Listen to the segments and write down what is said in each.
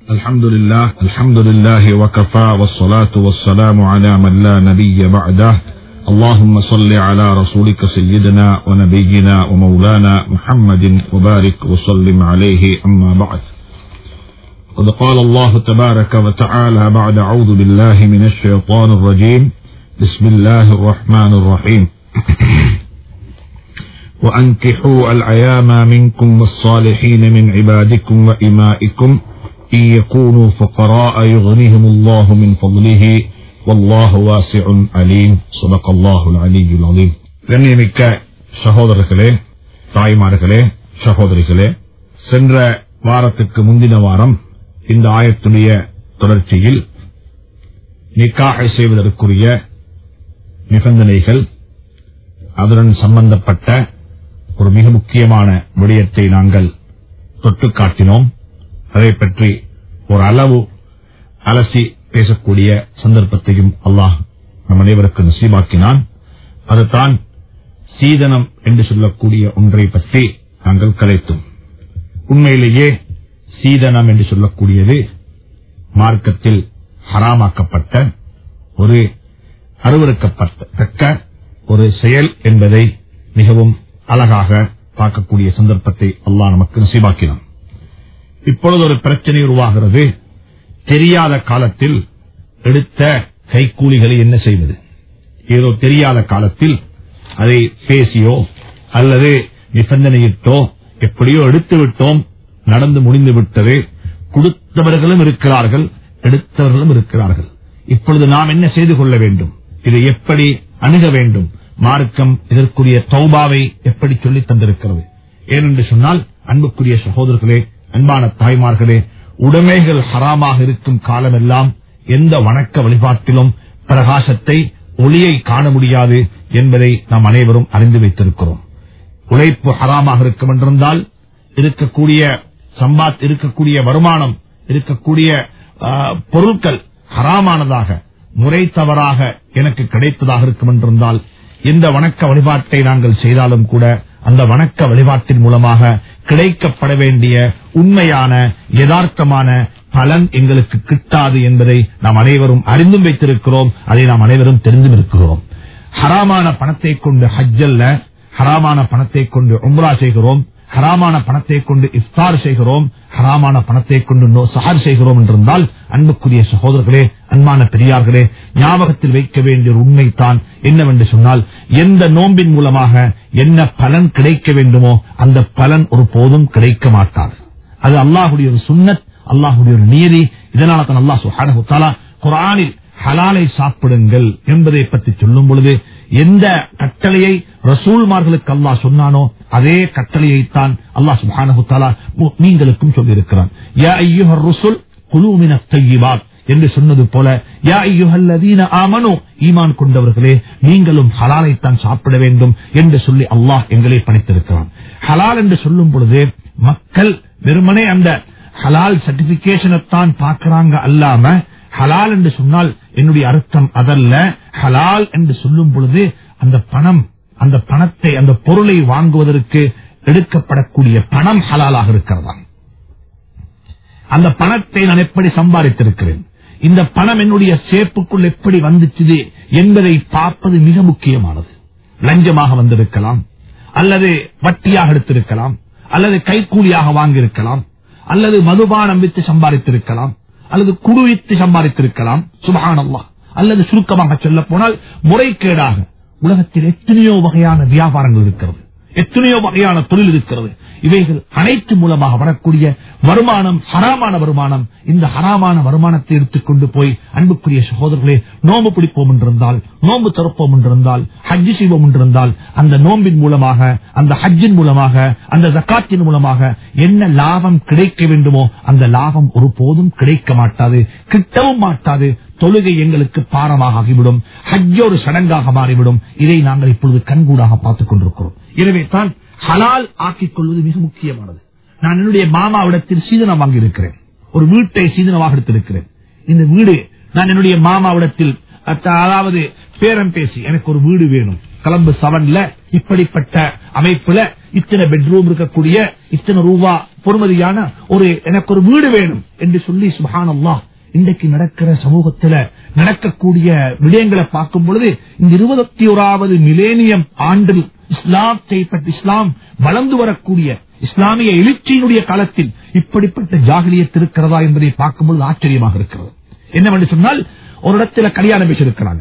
الحمد لله وكفى والصلاة والسلام على من لا نبي بعده اللهم صل على رسولك سيدنا ونبينا ومولانا محمد وبارك وسلم عليه أما بعد قد قال الله تبارك وتعالى بعد أعوذ بالله من الشيطان الرجيم بسم الله الرحمن الرحيم وأنكحوا الأيام منكم والصالحين من عبادكم وإمائكم إن يكونوا فقراء يغنيهم الله من فضله والله واسع عليم صدق الله العلي العظيم. கண்ணியமிக்க சகோதரர்களே, தாய்மார்களே, சகோதரிகளே, சென்ற வாரத்துக்கு முந்தின வாரம் இந்த ஆயத்துடைய தொடர்ச்சியில் நிக்காஹ் செய்வதற்குரிய நிபந்தனைகள், அதுடன் சம்பந்தப்பட்ட ஒரு மிக முக்கியமான விடயத்தை நாங்கள் தொட்டு காட்டினோம். அதை பற்றி ஒரு அளவு அலசி பேசக்கூடிய சந்தர்ப்பத்தையும் அல்லாஹ் நம் அனைவருக்கு நசீபாக்கினான். அதுதான் சீதனம் என்று சொல்லக்கூடிய ஒன்றை பற்றி நாங்கள் கலைத்தோம். உண்மையிலேயே சீதனம் என்று சொல்லக்கூடியது மார்க்கத்தில் ஹராமாக்கப்பட்ட ஒரு அருவருக்கப்பட்ட ஒரு செயல் என்பதை மிகவும் அழகாக பார்க்கக்கூடிய சந்தர்ப்பத்தை அல்லாஹ் நமக்கு நசீபாக்கினான். இப்பொழுது ஒரு பிரச்சனை உருவாகிறது. தெரியாத காலத்தில் எடுத்த கைக்கூலிகளை என்ன செய்வது? ஏதோ தெரியாத காலத்தில் அதை பேசியோ அல்லது நிபந்தனையிட்டோ எப்படியோ எடுத்து விட்டோம், நடந்து முடிந்து விட்டது. கொடுத்தவர்களும் இருக்கிறார்கள், எடுத்தவர்களும் இருக்கிறார்கள். இப்பொழுது நாம் என்ன செய்து கொள்ள வேண்டும்? இதை எப்படி அணுக வேண்டும்? மார்க்கம் இதற்குரிய தௌபாவை எப்படி சொல்லித் தந்திருக்கிறது? ஏனென்று சொன்னால், அன்புக்குரிய சகோதரர்களே, அன்பான தாய்மார்களே, உடைமைகள் ஹராமாக இருக்கும் காலமெல்லாம் எந்த வணக்க வழிபாட்டிலும் பிரகாசத்தை, ஒளியை காண முடியாது என்பதை நாம் அனைவரும் அறிந்து வைத்திருக்கிறோம். உழைப்பு ஹராமாக இருக்கும் என்றிருந்தால் இருக்கக்கூடிய வருமானம், இருக்கக்கூடிய பொருட்கள் ஹராமானதாக, முறை தவறாக எனக்கு கிடைப்பதாக இருக்கும் என்றிருந்தால், எந்த வணக்க வழிபாட்டை நாங்கள் செய்தாலும் கூட அந்த வணக்க வழிபாட்டின் மூலமாக கிடைக்கப்பட வேண்டிய உண்மையான யதார்த்தமான பலன் எங்களுக்கு கிட்டாது என்பதை நாம் அனைவரும் அறிந்தும் வைத்திருக்கிறோம். அதை நாம் அனைவரும் தெரிந்தும் இருக்கிறோம். ஹராமான பணத்தை கொண்டு ஹஜ்ஜல்ல, ஹராமான பணத்தை கொண்டு உம்ரா செய்கிறோம், ஹராமான பணத்தை கொண்டு இஃப்தார் செய்கிறோம், ஹராமான பணத்தை கொண்டு சஹர் செய்கிறோம் என்றிருந்தால், அன்புக்குரிய சகோதரர்களே, அன்பான பெரியார்களே, ஞாபகத்தில் வைக்க வேண்டிய உண்மைதான் என்னவென்று சொன்னால், எந்த நோம்பின் மூலமாக என்ன பலன் கிடைக்க வேண்டுமோ அந்த பலன் ஒரு போதும் கிடைக்க மாட்டாது. அது அல்லாஹுடைய ஒரு சுன்னத், அல்லாஹுடைய ஒரு நீதி. இதனால தான் அல்லாஹ் சுப்ஹானஹு வ தஆலா குர்ஆனில் ஹலாலை சாப்பிடுங்கள் என்பதை பற்றி சொல்லும் பொழுது எந்த கட்டளையை ரசூல்மார்களுக்கு அல்லாஹ் சொன்னானோ அதே கட்டளையைத்தான் அல்லாஹ் சுப்ஹானஹு வ தஆலா முஃமின்களுக்கும் சொல்லியிருக்கிறான். யா அய்யுஹர் ருசுல் குலூ மினத் தய்யிபாத் என்று சொன்னது போல, யா அய்யுஹல்லதீன ஆமனூ, ஈமான் கொண்டவர்களே, நீங்களும் ஹலாலைத்தான் சாப்பிட வேண்டும் என்று சொல்லி அல்லாஹ் எங்களை பணித்திருக்கிறான். ஹலால் என்று சொல்லும் பொழுது மக்கள் வெறுமனே அந்த ஹலால் சர்டிபிகேஷனைத்தான் பார்க்கிறாங்க அல்லாம, ஹலால் என்று சொன்னால் என்னுடைய அர்த்தம் அதல்ல. ஹலால் என்று சொல்லும் பொழுது அந்த பணம், அந்த பணத்தை, அந்த பொருளை வாங்குவதற்கு எடுக்கப்படக்கூடிய பணம் ஹலாலாக இருக்கிறதா? அந்த பணத்தை நான் எப்படி சம்பாதித்திருக்கிறேன், இந்த பணம் என்னுடைய சேப்புக்குள் எப்படி வந்துச்சு என்பதை பார்ப்பது மிக முக்கியமானது. லஞ்சமாக வந்திருக்கலாம், அல்லது வட்டியாக எடுத்திருக்கலாம், அல்லது கைக்கூலியாக வாங்கியிருக்கலாம், அல்லது மதுபானம் வித்து சம்பாதித்திருக்கலாம், அல்லது குடு வித்து சம்பாதித்திருக்கலாம், சுப்ஹானல்லாஹ். அல்லது சுருக்கமாக சொல்ல போனால் முறைகேடாக. உலகத்தில் எத்தனையோ வகையான வியாபாரங்கள் இருக்கிறது, எத்தனையோ வகையான தொழில் இருக்கிறது. இவைகள் அனைத்து மூலமாக வரக்கூடிய வருமானம் ஹராமான வருமானம். இந்த ஹராமான வருமானத்தை எடுத்துக்கொண்டு போய், அன்புக்குரிய சகோதரர்களே, நோம்பு பிடிப்போம் என்றிருந்தால், நோம்பு திறப்போம் என்றிருந்தால், ஹஜ் செய்வோம் என்றிருந்தால், அந்த நோம்பின் மூலமாக, அந்த ஹஜ்ஜின் மூலமாக, அந்த ஜகாத்தின் மூலமாக என்ன லாபம் கிடைக்க வேண்டுமோ அந்த லாபம் ஒருபோதும் கிடைக்க மாட்டாது, கிட்டவும் மாட்டாது. தொழுகை எங்களுக்கு பாரமாக ஆகிவிடும், ஹஜ் ஒரு சடங்காக மாறிவிடும். இதை நாங்கள் இப்பொழுது கண்கூடாக பார்த்துக் கொண்டிருக்கிறோம். எனவே தான் ஹலால் ஆக்கிக் கொள்வது மிக முக்கியமானது. நான் என்னுடைய மாமாவிடத்தில் சீதனம் வாங்கியிருக்கிறேன், ஒரு வீட்டை சீதனமாக எடுத்திருக்கிறேன். இந்த வீடு நான் என்னுடைய மாமாவிடத்தில், அதாவது பேரம் பேசி, எனக்கு ஒரு வீடு வேணும், கொலம்பு 7ல இப்படிப்பட்ட அமைப்புல இத்தனை பெட்ரூம் இருக்கக்கூடிய இத்தனை ரூபா பொறுமதியான எனக்கு ஒரு வீடு வேணும் என்று சொல்லி சுப்ஹானல்லாஹ் இன்றைக்கு நடக்கிற சமூகத்துல நடக்கக்கூடிய விடயங்களை பார்க்கும் பொழுது இந்த 21வது மிலேனியம் ஆண்டில் இஸ்லாத்தை பற்றி இஸ்லாம் வளர்ந்து வரக்கூடிய இஸ்லாமிய எழுச்சியினுடைய காலத்தில் இப்படிப்பட்ட ஜாகிலியத் இருக்கிறதா என்பதை பார்க்கும்போது ஆச்சரியமாக இருக்கிறது. என்னவென்று சொன்னால் ஒரு இடத்துல கல்யாணம் பேசியிருக்கிறாங்க,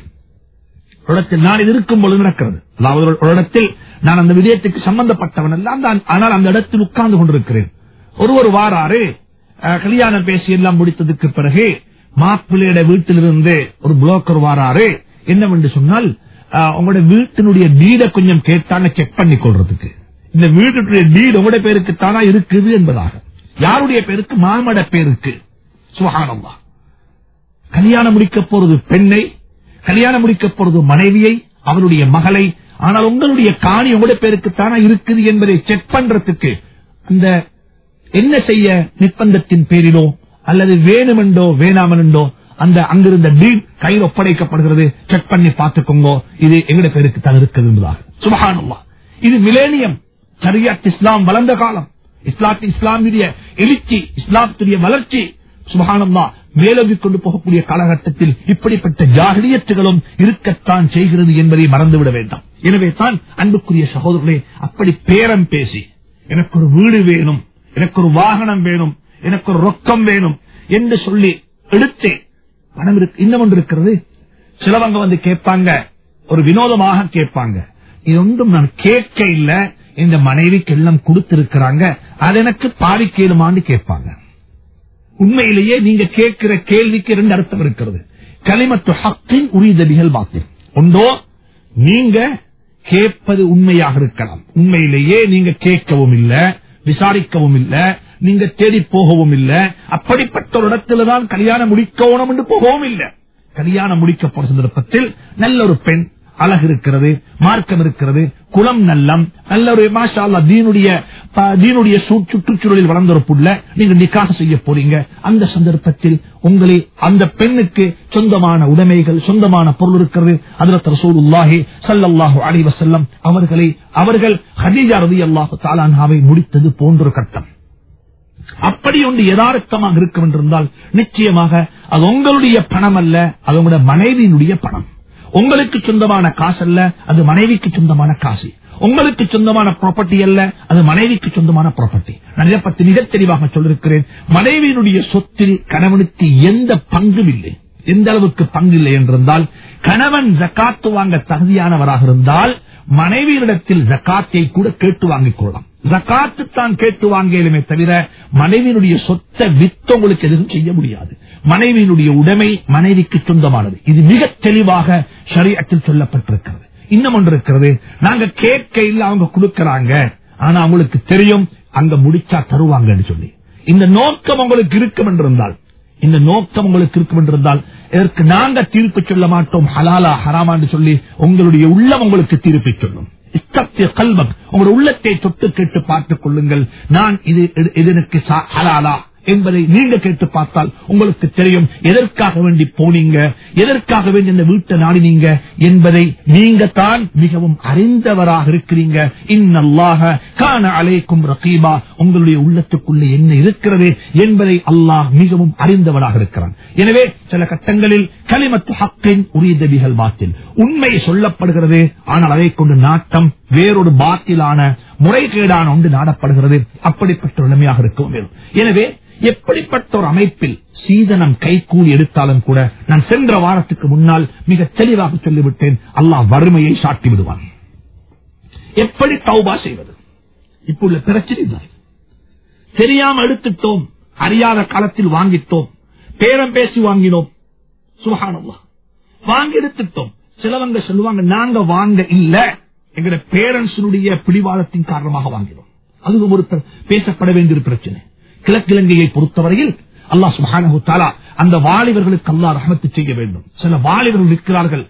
ஒரு இடத்தில் நான் இது இருக்கும் பொழுது நடக்கிறது. அதாவது ஒரு இடத்தில் நான் அந்த விடயத்துக்கு சம்பந்தப்பட்டவன் அல்ல, ஆனால் அந்த இடத்தில் உட்கார்ந்து கொண்டிருக்கிறேன். ஒருவர் வாராரு, கல்யாணம் பேசி எல்லாம் முடித்ததுக்கு பிறகு மாப்பிள்ளையோட வீட்டிலிருந்து ஒரு புரோக்கர் வாராரு. என்னவென்று சொன்னால் உங்களோட வீட்டினுடைய டீடை கொஞ்சம் கேட்டாங்க செக் பண்ணி கொள்றதுக்கு. இந்த வீட்டுடைய டீடு உங்களுடைய பேருக்கு தானா இருக்குது என்பதாக. யாருடைய பேருக்கு? மாமட பேருக்கு. சுப்ஹானல்லாஹ். கல்யாணம் முடிக்க போறது பெண்ணை, கல்யாணம் முடிக்க போறது மனைவியை, அவருடைய மகளை. ஆனால் உங்களுடைய காணி உங்களுடைய பேருக்கு தானா இருக்குது என்பதை செக் பண்றதுக்கு அந்த என்ன செய்ய நிர்பந்தத்தின் பேரிலோ அல்லது வேணுமென்றோ வேணாமனோ அந்த அங்கிருந்த டீட் கையில் ஒப்படைக்கப்படுகிறது. செக் பண்ணி பார்த்துக்கோங்க, இது எங்களுடைய பேருக்கு தான் இருக்குது என்பதாக. சுப்ஹானல்லாஹ். இது மிலேனியம் ஷரியத் இஸ்லாம் வளர்ந்த காலம், இஸ்லாமுடைய எழுச்சி, இஸ்லாத்துடைய வளர்ச்சி. சுப்ஹானல்லாஹ். மேலோங்கி கொண்டு போகக்கூடிய காலகட்டத்தில் இப்படிப்பட்ட ஜாகிலியத்துகளும் இருக்கத்தான் செய்கிறது என்பதை மறந்துவிட வேண்டாம். எனவே தான் அன்புக்குரிய சகோதரர்களே, அப்படி பேரம் பேசி எனக்கு ஒரு வீடு வேணும், எனக்கு ஒரு வாகனம் வேணும், எனக்கு ஒரு ரொக்கம் வேணும் என்று சொல்லி எடுத்து பணம் இன்னும் ஒன்று இருக்கிறது. சிலவங்க வந்து கேட்பாங்க, ஒரு வினோதமாக கேட்பாங்க, இது ஒன்றும் நான் கேட்க இல்ல, இந்த மனைவிக்கு எல்லாம் கொடுத்திருக்கிறாங்க, அது எனக்கு பாதிக்கலுமான்னு கேட்பாங்க. உண்மையிலேயே நீங்க கேட்கிற கேள்விக்கு 2 அர்த்தம் இருக்கிறது. கலிமத்து ஹக்கின் உரீத பிஹல் பாத்தில். ஒன்றோ நீங்க கேட்பது உண்மையாக இருக்கலாம், உண்மையிலேயே நீங்க கேட்கவும் இல்ல, விசாரிக்கவும் இல்ல, நீங்க தேடி போகவும் இல்ல, அப்படிப்பட்ட ஒரு இடத்துல தான் கல்யாணம் முடிக்கணும் என்று போகவும் இல்லை. கல்யாணம் முடிக்க போற சந்தர்ப்பத்தில் நல்ல ஒரு பெண், அழகு இருக்கிறது, மார்க்கம் இருக்கிறது, குலம் நல்லம், நல்ல ஒரு மாஷா அல்லாஹ் தீனுடைய சுற்றுச்சூழலில் வளர்ந்த ஒரு புள்ள நீங்க நிக்காஹ் செய்ய போறீங்க. அந்த சந்தர்ப்பத்தில் உங்களை அந்த பெண்ணுக்கு சொந்தமான உடைமைகள், சொந்தமான பொருள் இருக்கிறது. ஹஜ்ரத் ரசூலுல்லாஹி ஸல்லல்லாஹு அலைஹி வஸல்லம் அவர்கள் ஹதீஜா ரலியல்லாஹு தஆலா அன்ஹாவை முடித்தது போன்ற கட்டம். அப்படி ஒன்று யதார்த்தமாக இருக்கும் என்றிருந்தால் நிச்சயமாக அது உங்களுடைய பணம் அல்ல, அது உங்களுடைய மனைவியினுடைய பணம். உங்களுக்கு சொந்தமான காசு அல்ல, அது மனைவிக்கு சொந்தமான காசு. உங்களுக்கு சொந்தமான ப்ராப்பர்ட்டி அல்ல, அது மனைவிக்கு சொந்தமான ப்ராப்பர்ட்டி. நான் இதை பற்றி மிக தெளிவாக சொல்லிருக்கிறேன். மனைவியினுடைய சொத்தில் கணவனுக்கு எந்த பங்கும் இல்லை. எந்த அளவுக்கு பங்கு இல்லை என்றிருந்தால், கணவன் ஜக்காத்து வாங்க தகுதியானவராக இருந்தால் மனைவியிடத்தில் ஜக்காத்தை கூட கேட்டு வாங்கிக் கொள்ளலாம். ஜக்காத்து தான் கேட்டு வாங்கலுமே தவிர மனைவியினுடைய சொத்தை வித்து உங்களுக்கு எதுவும் செய்ய முடியாது. மனைவியினுடைய உடைமை மனைவிக்கு சொந்தமானது. இது மிக தெளிவாக ஷரியத்தில் சொல்லப்பட்டிருக்கிறது. இன்னும் ஒன்று இருக்கிறது, நாங்க கேட்க இல்ல, அவங்க கொடுக்கறாங்க, ஆனா அவங்களுக்கு தெரியும் அங்க முடிச்சா தருவாங்கன்னு சொல்லி. இந்த நோக்கம் உங்களுக்கு இருக்கும் என்றிருந்தால், இந்த நோக்கம் உங்களுக்கு இருக்கும் என்றிருந்தால் இதற்கு நாங்க தீர்ப்பு சொல்ல மாட்டோம் ஹலாலா ஹராமான்னு சொல்லி. உங்களுடைய உள்ளம் உங்களுக்கு தீர்ப்பு சொல்லும். உங்களுடைய உள்ளத்தை தொட்டு கேட்டு பார்த்துக் கொள்ளுங்கள், நான் இது எனக்கு ஹலாலா என்பதை நீங்க கேட்டு பார்த்தால் உங்களுக்கு தெரியும் எதற்காக வேண்டி போனீங்க, எதற்காக வேண்டி இந்த வீட்டை நாடினீங்க என்பதை நீங்க தான் மிகவும் அறிந்தவராக இருக்கிறீங்க. இன்னல்லாஹ கான அலைக்கும் ரகீபா. உங்களுடைய உள்ளத்துக்குள்ளே என்ன இருக்கிறது என்பதை அல்லாஹ் மிகவும் அறிந்தவராக இருக்கிறான். எனவே சில கட்டங்களில் கலிமத்து ஹக்கின் உரீத பிஹல் பாத்தில், உண்மை சொல்லப்படுகிறது, ஆனால் அதை கொண்டு நாட்டம் வேறொரு பாத்திலான முறைகேடான ஒன்று நாடப்படுகிறது. அப்படிப்பட்ட நிலைமையாக இருக்கும். எனவே எப்படிப்பட்ட ஒரு அமைப்பில் சீதனம் கைகூலி எடுத்தாலும் கூட, நான் சென்ற வாரத்துக்கு முன்னால் மிக தெளிவாக சொல்லிவிட்டேன், அல்லாஹ் வறுமையை சாட்டி விடுவான். எப்படி தௌபா செய்வது? இப்ப உள்ள பிரச்சனை தான். தெரியாம எடுத்துட்டோம், அறியாத காலத்தில் வாங்கிட்டோம், பேரம் பேசி வாங்கினோம், சுப்ஹானல்லாஹ், வாங்கி எடுத்துட்டோம். சிலவங்க சொல்லுவாங்க, நாங்க வாங்க இல்ல, எங்க பேரண்ட்ஸுடைய பிடிவாதத்தின் காரணமாக வாங்கினோம். அது ஒரு பேசப்பட வேண்டிய பிரச்சனை. கிழக்கிழங்கையை பொறுத்தவரையில் அல்லாஹ் சுப்ஹானஹு தஆலா அந்த வாலிபர்களுக்கு அல்லாஹ் ரஹ்மத்து செய்ய வேண்டும். சில வாலிபர்கள் இருக்கிறார்கள்,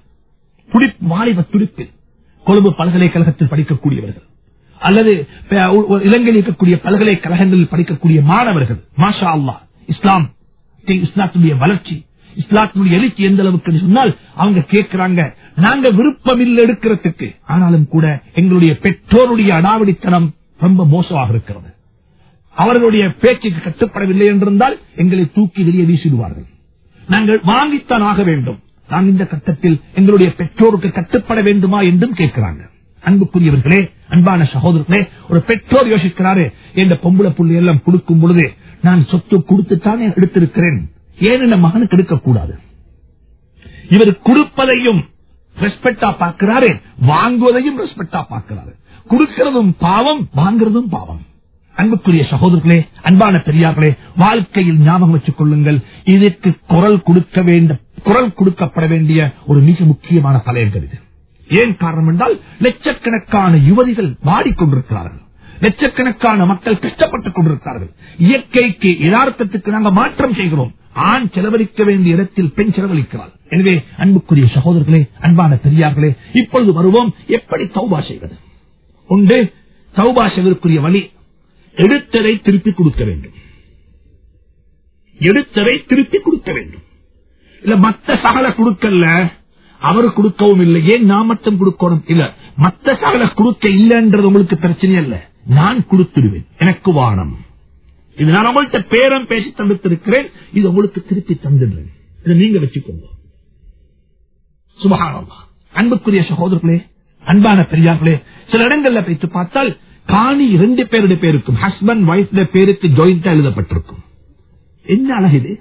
வாலிப துடிப்பில் கொழும்பு பல்கலைக்கழகத்தில் படிக்கக்கூடியவர்கள் அல்லது இலங்கையில் இருக்கக்கூடிய பல்கலைக்கழகங்களில் படிக்கக்கூடிய மாணவர்கள். மாஷா அல்லாஹ், இஸ்லாத்துடைய வளர்ச்சி, இஸ்லாத்துடைய எழுச்சி எந்த அளவுக்கு சொன்னால் அவங்க கேட்கிறாங்க, நாங்க விருப்பமில்லை எடுக்கிறதுக்கு. ஆனாலும் கூட எங்களுடைய பெற்றோருடைய அடாவடித்தனம் ரொம்ப மோசமாக இருக்கிறது. அவர்களுடைய பேச்சுக்கு கட்டுப்படவில்லை என்றிருந்தால் எங்களை தூக்கி வெளியே வீசிடுவார்கள். நாங்கள் வாங்கித்தான் ஆக வேண்டும். நாங்கள் இந்த கட்டத்தில் எங்களுடைய பெற்றோருக்கு கட்டுப்பட வேண்டுமா என்றும் கேட்கிறாங்க. அன்புக்குரியவர்களே, அன்பான சகோதரர்களே, ஒரு பெற்றோர் யோசிக்கிறாரு, என்ற பொம்பளை புள்ளி எல்லாம் கொடுக்கும் பொழுது நான் சொத்து கொடுத்துத்தானே எடுத்திருக்கிறேன், ஏன் என் மகனுக்கு எடுக்கக்கூடாது? இவர் கொடுப்பதையும் ரெஸ்பெக்டா பார்க்கிறாரு, வாங்குவதையும் ரெஸ்பெக்டா பார்க்கிறாரு. கொடுக்கிறதும் பாவம், வாங்குறதும் பாவம். அன்புக்குரிய சகோதரர்களே, அன்பான பெரியார்களே, வாழ்க்கையில் ஞாபகம் வச்சுக் கொள்ளுங்கள், இதற்கு குரல் கொடுக்கப்பட வேண்டிய ஒரு மிக முக்கியமான தலையங்கம் இது. ஏன் காரணம் என்றால், லட்சக்கணக்கான யுவதிகள் வாடிக்கொண்டிருக்கிறார்கள், லட்சக்கணக்கான மக்கள் கஷ்டப்பட்டுக் கொண்டிருக்கிறார்கள். இயற்கைக்கு யதார்த்தத்துக்கு நாங்கள் மாற்றம் செய்கிறோம். ஆண் செலவழிக்க வேண்டிய இடத்தில் பெண் செலவழிக்கிறார். எனவே அன்புக்குரிய சகோதரர்களே, அன்பான பெரியார்களே, இப்பொழுது வருவோம், எப்படி தௌபா செய்வது. ஒன்று, தௌபா செய்வதற்குரிய வழி, எடுத்ததை திருப்பி கொடுக்க வேண்டும். எடுத்ததை திருப்பி கொடுக்க வேண்டும். இல்ல மத்த சகல கொடுக்கல, அவரு கொடுக்கவும் இல்லை, ஏன் நான் மட்டும் கொடுக்கணும்? இல்ல, மத்த சகல கொடுக்க இல்லைன்றது உங்களுக்கு பிரச்சனை அல்ல, நான் கொடுத்துடுவேன், எனக்கு வானம். இது நான் உங்கள்கிட்ட பேரம் பேசி தந்திருக்கிறேன், இது உங்களுக்கு திருப்பி தந்துடுறேன், இதை நீங்க வச்சுக்கோங்க. சுபஹானல்லாஹ். அன்புக்குரிய சகோதரர்களே, அன்பான பெரியார்களே, சில இடங்கள்ல வைத்து பார்த்தால் காணி 2 பேருடைய பேருக்கும், ஹஸ்பண்ட் வைஃப் பேருக்கு ஜாயிண்டா எழுதப்பட்டிருக்கும். என்ன அழகு இது!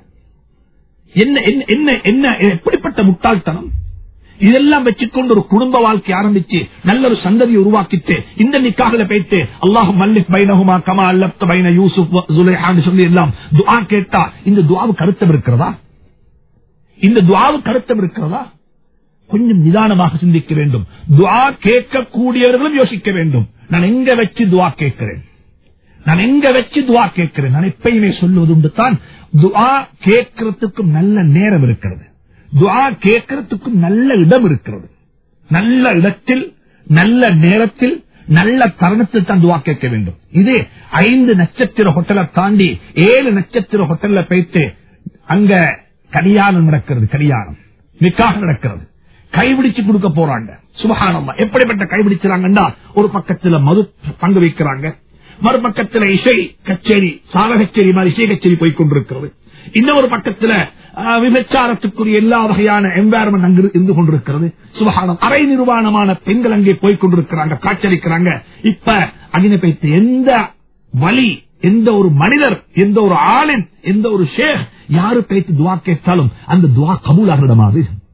என்ன எப்படிப்பட்ட முட்டாள்தனம்! இதெல்லாம் வச்சுக்கொண்டு ஒரு குடும்ப வாழ்க்கை ஆரம்பிச்சு நல்ல ஒரு சந்ததியை உருவாக்கிட்டு இந்த நிக்காஹ்ல போயிட்டு அல்லாஹு மல்லிக் பைனஹுமா கமா அல்லப்த பைன யூசுப் ஸுலைஹான் சொல்லி எல்லாம் துஆ கேட்டா இந்த துஆவுக்கு அர்த்தம் இருக்கிறதா? இந்த துஆவுக்கு அர்த்தம் இருக்கிறதா? கொஞ்சம் நிதானமாக சிந்திக்க வேண்டும். துஆ கேட்கக்கூடியவர்களும் யோசிக்க வேண்டும். நான் எங்க வச்சு துஆ கேட்கிறேன், நான் எங்க வச்சு துஆ கேட்கிறேன். நான் எப்பயுமே சொல்லுவது உண்டு தான், துஆ கேட்கறதுக்கும் நல்ல நேரம் இருக்கிறது, துஆ கேட்கறதுக்கும் நல்ல இடம் இருக்கிறது. நல்ல இடத்தில், நல்ல நேரத்தில், நல்ல தருணத்தில் தான் துஆ கேட்க வேண்டும். இது 5 நட்சத்திர ஹோட்டலை தாண்டி 7 நட்சத்திர ஹோட்டல்ல போயிட்டு அங்க கல்யாணம் நடக்கிறது, கல்யாணம் நிக்காஹ் நடக்கிறது, கைபிடிச்சு கொடுக்க போறாங்க. சுபஹானல்லாஹ். எப்படிப்பட்ட கைபிடிச்சாங்கன்னா, ஒரு பக்கத்துல மது பங்கு வைக்கிறாங்க, மறுபக்கத்துல இசை கச்சேரி, சால கச்சேரி மாதிரி இசை கச்சேரி போய்கொண்டிருக்கிறது. இன்னொரு பக்கத்துல விபச்சாரத்துக்குரிய எல்லா வகையான என்வாயர்மெண்ட் அங்கு இருந்து கொண்டிருக்கிறது. சுபஹானம். அரை நிர்வாணமான பெண்கள் அங்கே போய்கொண்டிருக்கிறாங்க, காட்சளிக்கிறாங்க. இப்ப அகின பைத்து எந்த வழி, எந்த ஒரு மனிதர், எந்த ஒரு ஆளின், எந்த ஒரு ஷேக் யாரு பேத்து துவா கேட்டாலும் அந்த துவா கபூலாக இடமா?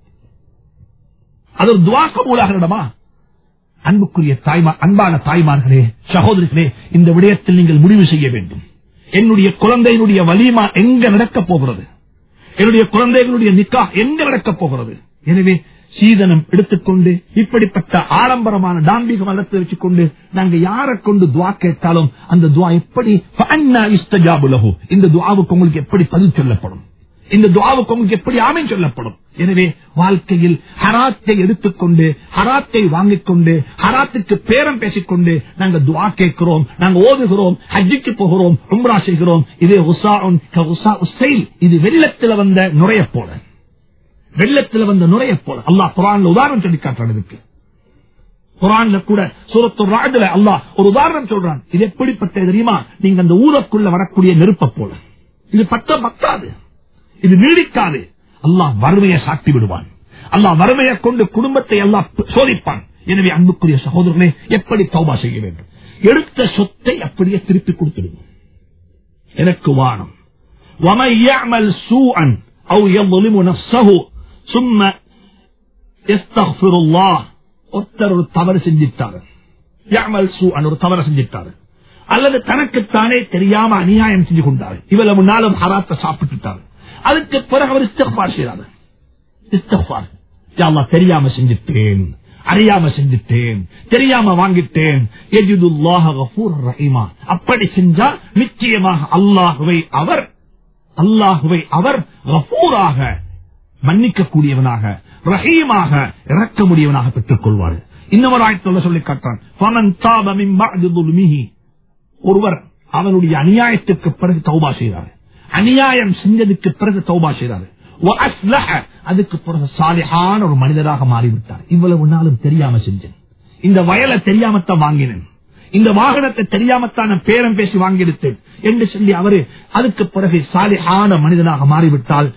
அது ஒரு துவா கபூலாக இடமா? அன்புக்குரிய அன்பான தாய்மார்களே, சகோதரிகளே, இந்த விடயத்தில் நீங்கள் முடிவு செய்ய வேண்டும். என்னுடைய குழந்தையினுடைய வலிமா எங்க நடக்கப் போகிறது, என்னுடைய குழந்தைகளுடைய நிக்காஹ் எங்க நடக்கப் போகிறது. எனவே சீதனம் எடுத்துக்கொண்டு இப்படிப்பட்ட ஆடம்பரமான டாம்பிகம் வளர்த்து வச்சுக்கொண்டு நாங்க யாரை கொண்டு துவா கேட்டாலும் அந்த துவா எப்படி இந்த துவாவுக்கு உங்களுக்கு எப்படி பதில் சொல்லப்படும், இந்த துஆவுக்கு உங்களுக்கு எப்படி ஆமீன் சொல்லப்படும். எனவே வாழ்க்கையில் ஹராத்தை எடுத்துக்கொண்டு, ஹராத்தை வாங்கிக் கொண்டு, ஹராத்துக்கு பேரம் பேசிக்கொண்டு நாங்கள் துஆ கேட்கிறோம், நாங்கள் ஓதுகிறோம், ஹஜ்ஜுக்கு போகிறோம், உம்ரா செய்கிறோம். இது இது வெள்ளத்தில் வந்த நுரைய போல, வெள்ளத்தில் வந்த நுரைய போல. அல்லாஹ் குர்ஆன்ல உதாரணம் சொல்லி காட்டுறதுக்கு, குர்ஆன்ல கூட சூரத்துர் ரஅத்ல அல்லாஹ் ஒரு உதாரணம் சொல்றான். இது எப்படிப்பட்ட தெரியுமா? நீங்க அந்த ஊருக்குள்ள வரக்கூடிய நெருப்ப போல. இது பத்தாது, இது நீடிக்காது. அல்லாஹ் வறுமையை சாட்டி விடுவான், அல்லாஹ் வறுமையை கொண்டு குடும்பத்தை அல்லாஹ் சோதிப்பான். எனவே அன்புக்குரிய சகோதரர்களே, எப்படி தௌபா செய்ய வேண்டும்? எடுத்த சொத்தை அப்படியே திருப்பி கொடுத்துடுவோம். எனக்கு வானம். وَمَن يَعْمَلْ سُوءًا أَوْ يَظْلِمُ نَفْسَهُ ثُمَّ يَسْتَغْفِرُ اللَّهَ. ஒருத்தர் ஒரு தவறு செஞ்சிட்டாரு, يَعْمَلْ سُوءًا ஒரு தவறு செஞ்சிட்டாரு, அல்லது தனக்குத்தானே தெரியாம அநியாயம் செஞ்சு கொண்டாரு, இவ்வளவு நாளும் ஹராத்தை சாப்பிட்டுட்டாரு. அதுக்கு பிறகு அவர் இஸ்திக்ஃபார் செய்றாரு. இஸ்திக்ஃபார், யா அல்லாஹ் தெரியாம செஞ்சிட்டேன், அறியாம செஞ்சிட்டேன், தெரியாம வாங்கிட்டேன். யஜிதுல்லாஹ கஃபூரர் ரஹீமா. அப்படி செஞ்சா நிச்சயமாக அல்லாஹ்வை அவர் கஃபூராக, மன்னிக்கக்கூடியவனாக, ரஹீமாக, இரக்கமுடையவனாக பெற்றுக் கொள்வார். இன்னொரு ஆயத்துல சொல்லி காட்டான், ஃபமன் தாப மின் பஅதி ظுல்மிஹி. ஒருவர் அவனுடைய அநியாயத்துக்கு பிறகு தௌபா செய்றார், அநியாயம் செஞ்சதுக்கு பிறகு தௌபா செய்றாரு. அதுக்கு பிறகு சாலிஹான ஒரு மனிதராக மாறிவிட்டார். இவ்வளவு நாளும் தெரியாம செஞ்சேன், இந்த வயலை தெரியாமத்தான் வாங்கினேன், இந்த வாகனத்தை தெரியாமத்தான் பேரம் பேசி வாங்கியிருத்தேன் என்று சொல்லி அவரு அதுக்கு பிறகு சாலிஹான மனிதனாக மாறிவிட்டால்